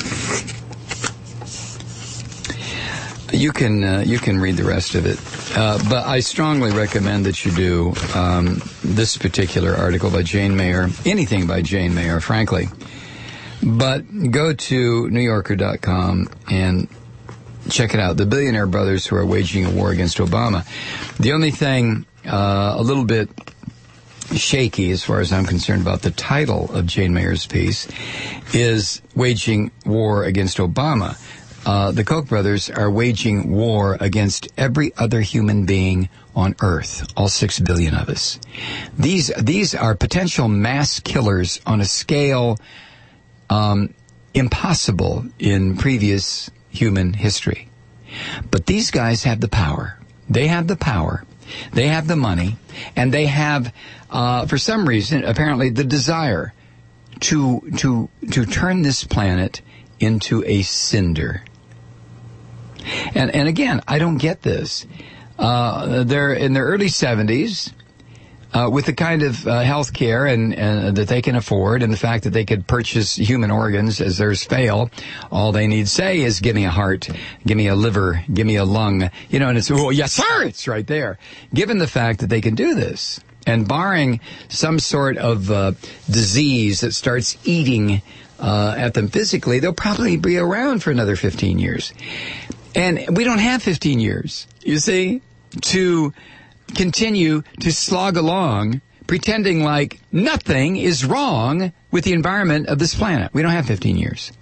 You can uh, you can read the rest of it, uh, but I strongly recommend that you do um, this particular article by Jane Mayer, anything by Jane Mayer, frankly. But go to New Yorker dot com and check it out. The billionaire brothers who are waging a war against Obama. The only thing uh, a little bit shaky, as far as I'm concerned, about the title of Jane Mayer's piece is waging war against Obama. Uh, the Koch brothers are waging war against every other human being on Earth, all six billion of us. These these are potential mass killers on a scale um, impossible in previous human history. But these guys have the power. They have the power. They have the money, and they have, uh, for some reason, apparently the desire to to to turn this planet into a cinder. And and again, I don't get this. Uh, they're in their early seventies, uh, with the kind of uh, health care and, and that they can afford, and the fact that they could purchase human organs as theirs fail. All they need say is, give me a heart, give me a liver, give me a lung. You know, and it's, oh, yes, sir, it's right there. Given the fact that they can do this, and barring some sort of uh, disease that starts eating uh, at them physically, they'll probably be around for another fifteen years. And we don't have fifteen years, you see, to continue to slog along pretending like nothing is wrong with the environment of this planet. We don't have fifteen years.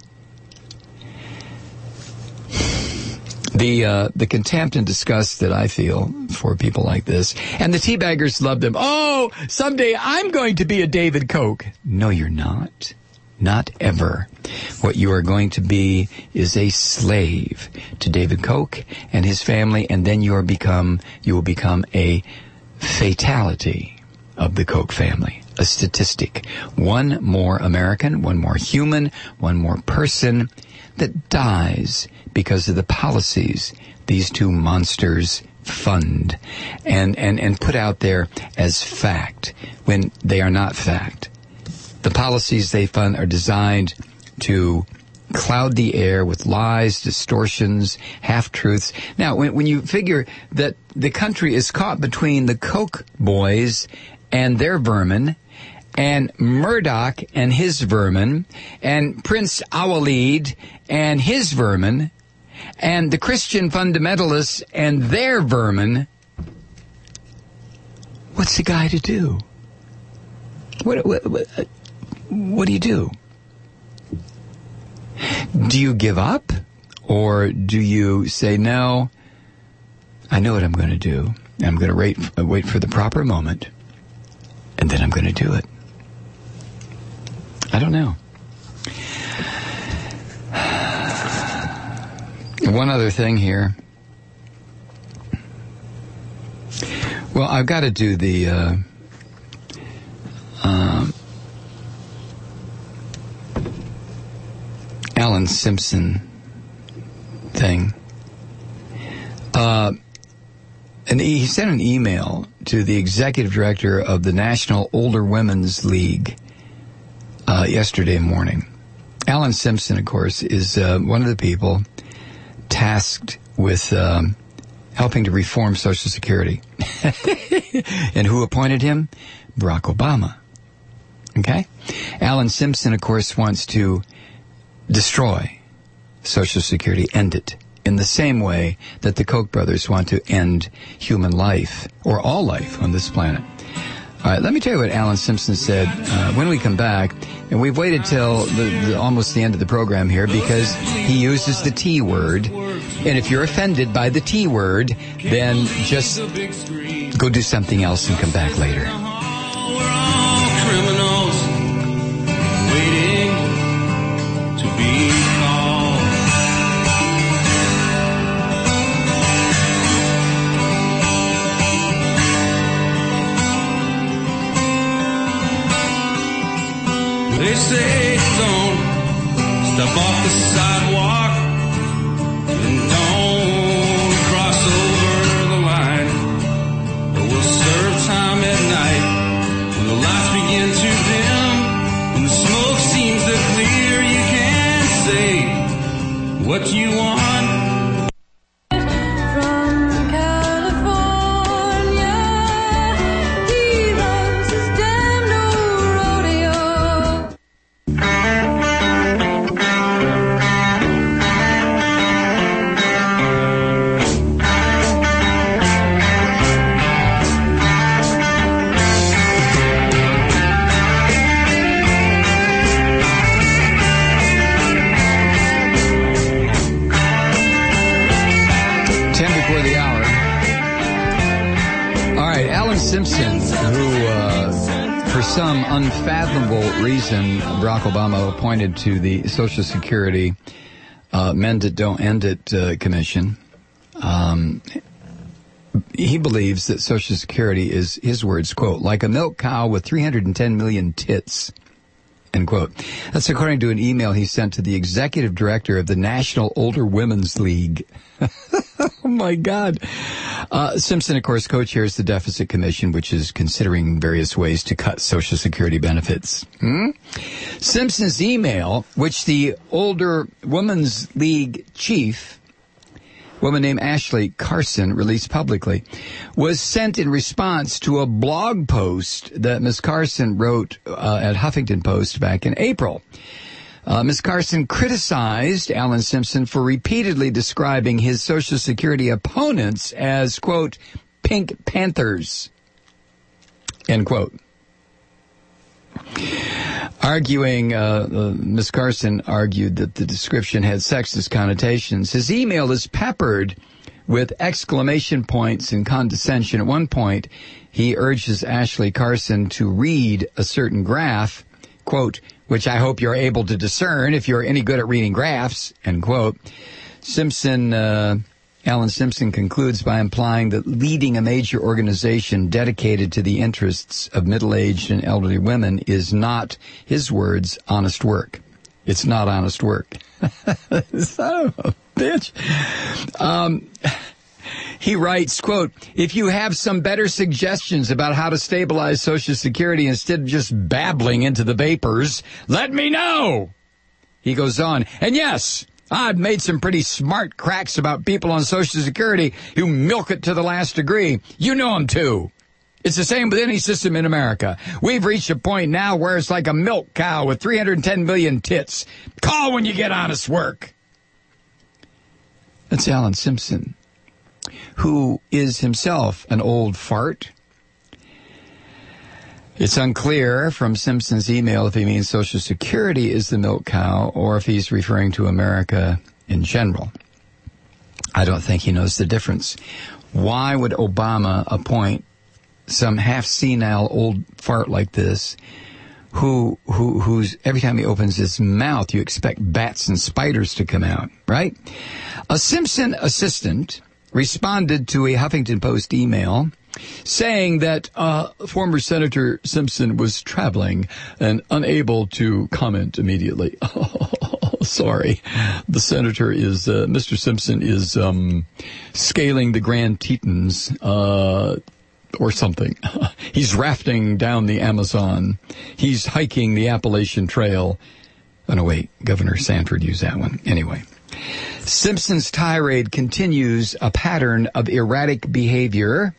The uh, the contempt and disgust that I feel for people like this, and the teabaggers love them. Oh, someday I'm going to be a David Koch. No, you're not. Not ever. What you are going to be is a slave to David Koch and his family, and then you are become you will become a fatality of the Koch family, a statistic. One more American, one more human, one more person that dies because of the policies these two monsters fund and, and, and put out there as fact when they are not fact. The policies they fund are designed to cloud the air with lies, distortions, half-truths. Now, when, when you figure that the country is caught between the Koch boys and their vermin, and Murdoch and his vermin, and Prince Awalid and his vermin, and the Christian fundamentalists and their vermin, what's the guy to do? What, what, what, what do you do? Do you give up? Or do you say, no, I know what I'm going to do. I'm going to wait, wait for the proper moment, and then I'm going to do it. I don't know. One other thing here. Well, I've got to do the uh, um, Alan Simpson thing. Uh, and he sent an email to the executive director of the National Older Women's League uh, yesterday morning. Alan Simpson, of course, is uh, one of the people tasked with um, helping to reform Social Security. And who appointed him? Barack Obama. Okay? Alan Simpson, of course, wants to destroy Social Security, end it, in the same way that the Koch brothers want to end human life, or all life on this planet. All right, let me tell you what Alan Simpson said uh, when we come back. And we've waited till the, the, almost the end of the program here because he uses the T word. And if you're offended by the T word, then just go do something else and come back later. We're all criminals waiting to be called. They say don't step off the sidewalk and don't cross over the line, or we'll serve time at night when the lights begin to dim, when the smoke seems to clear. You can say what you want. Simpson, who, uh, for some unfathomable reason, Barack Obama appointed to the Social Security uh, Mend It, Don't End It uh, Commission. Um, he believes that Social Security is, his words, quote, like a milk cow with three hundred ten million tits, end quote. That's according to an email he sent to the executive director of the National Older Women's League. Oh, my God. Uh, Simpson, of course, co-chairs the Deficit Commission, which is considering various ways to cut Social Security benefits. Hmm? Simpson's email, which the Older Women's League chief, a woman named Ashley Carson, released publicly, was sent in response to a blog post that Miz Carson wrote uh, at Huffington Post back in April. Uh, Miz Carson criticized Alan Simpson for repeatedly describing his Social Security opponents as, quote, Pink Panthers, end quote. Arguing, uh, uh, Miz Carson argued that the description had sexist connotations. His email is peppered with exclamation points and condescension. At one point, he urges Ashley Carson to read a certain graph, quote, which I hope you're able to discern if you're any good at reading graphs, end quote. Simpson, uh, Alan Simpson concludes by implying that leading a major organization dedicated to the interests of middle-aged and elderly women is not, his words, honest work. It's not honest work. Son of a bitch. Um, he writes, quote, if you have some better suggestions about how to stabilize Social Security instead of just babbling into the vapors, let me know. He goes on, and yes, I've made some pretty smart cracks about people on Social Security who milk it to the last degree. You know them too. It's the same with any system in America. We've reached a point now where it's like a milk cow with three hundred ten million tits. Call when you get honest work. That's Alan Simpson, who is himself an old fart. It's unclear from Simpson's email if he means Social Security is the milk cow or if he's referring to America in general. I don't think he knows the difference. Why would Obama appoint some half-senile old fart like this who, who, who's, every time he opens his mouth, you expect bats and spiders to come out, right? A Simpson assistant responded to a Huffington Post email saying that uh, former Senator Simpson was traveling and unable to comment immediately. Oh, sorry. The senator is, uh, Mister Simpson is um, scaling the Grand Tetons, uh, or something. He's rafting down the Amazon. He's hiking the Appalachian Trail. Oh, no, wait. Governor Sanford used that one. Anyway. Simpson's tirade continues a pattern of erratic behavior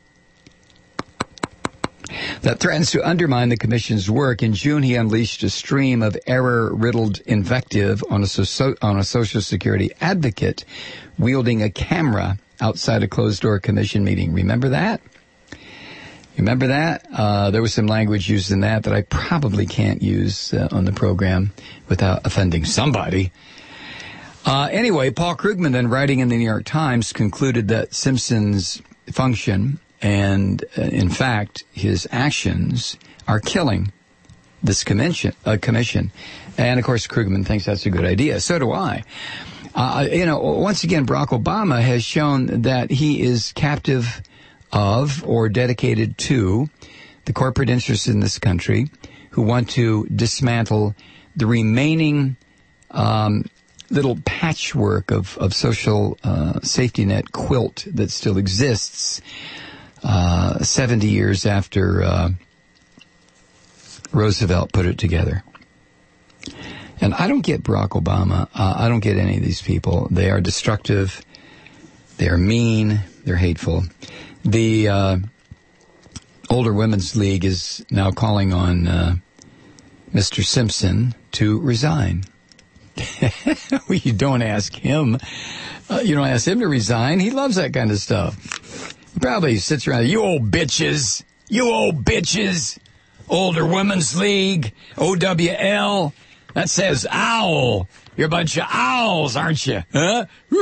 that threatens to undermine the commission's work. In June, he unleashed a stream of error-riddled invective on a, so- on a Social Security advocate wielding a camera outside a closed-door commission meeting. Remember that? Remember that? Uh, there was some language used in that that I probably can't use uh, on the program without offending somebody. Uh, anyway, Paul Krugman, then writing in the New York Times, concluded that Simpson's function and, uh, in fact, his actions are killing this commission, uh, commission. And, of course, Krugman thinks that's a good idea. So do I. Uh, you know, once again, Barack Obama has shown that he is captive of or dedicated to the corporate interests in this country who want to dismantle the remaining um, little patchwork of, of social uh, safety net quilt that still exists uh, seventy years after uh, Roosevelt put it together. And I don't get Barack Obama. Uh, I don't get any of these people. They are destructive. They are mean. They're hateful. The uh, Older Women's League is now calling on uh, Mister Simpson to resign. Well, you don't ask him. Uh, you don't ask him to resign. He loves that kind of stuff. He probably sits around, you old bitches, you old bitches, Older Women's League, O W L. That says owl. You're a bunch of owls, aren't you? Huh?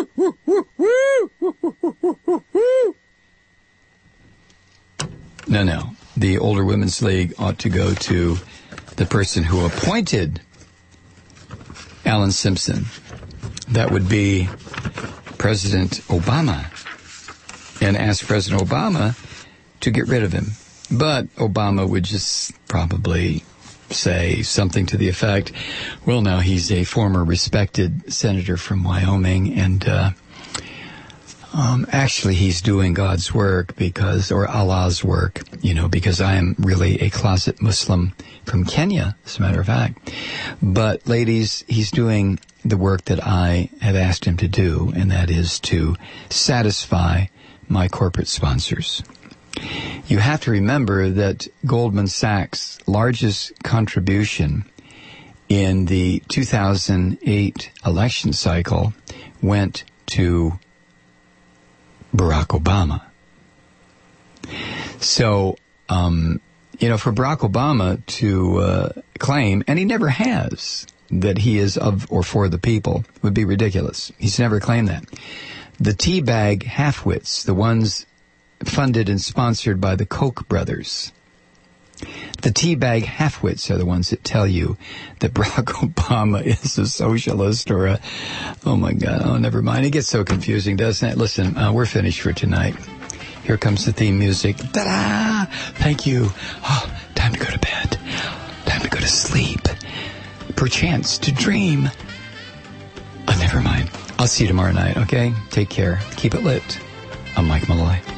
No, no. The Older Women's League ought to go to the person who appointed Alan Simpson. That would be President Obama. And ask President Obama to get rid of him. But Obama would just probably say something to the effect, well, now he's a former respected senator from Wyoming, and uh, um, actually he's doing God's work because, or Allah's work, you know, because I am really a closet Muslim from Kenya, as a matter of fact. But ladies, he's doing the work that I have asked him to do, and that is to satisfy my corporate sponsors. You have to remember that Goldman Sachs' largest contribution in the two thousand eight election cycle went to Barack Obama. So, um, you know, for Barack Obama to uh, claim, and he never has, that he is of or for the people would be ridiculous. He's never claimed that. The teabag halfwits, the ones funded and sponsored by the Koch brothers, the teabag halfwits are the ones that tell you that Barack Obama is a socialist or a, oh my God, oh, never mind. It gets so confusing, doesn't it? Listen, uh, we're finished for tonight. Here comes the theme music. Ta-da! Thank you. Oh, time to go to bed. Time to go to sleep. Perchance to dream. Oh, never mind. I'll see you tomorrow night, okay? Take care. Keep it lit. I'm Mike Malloy.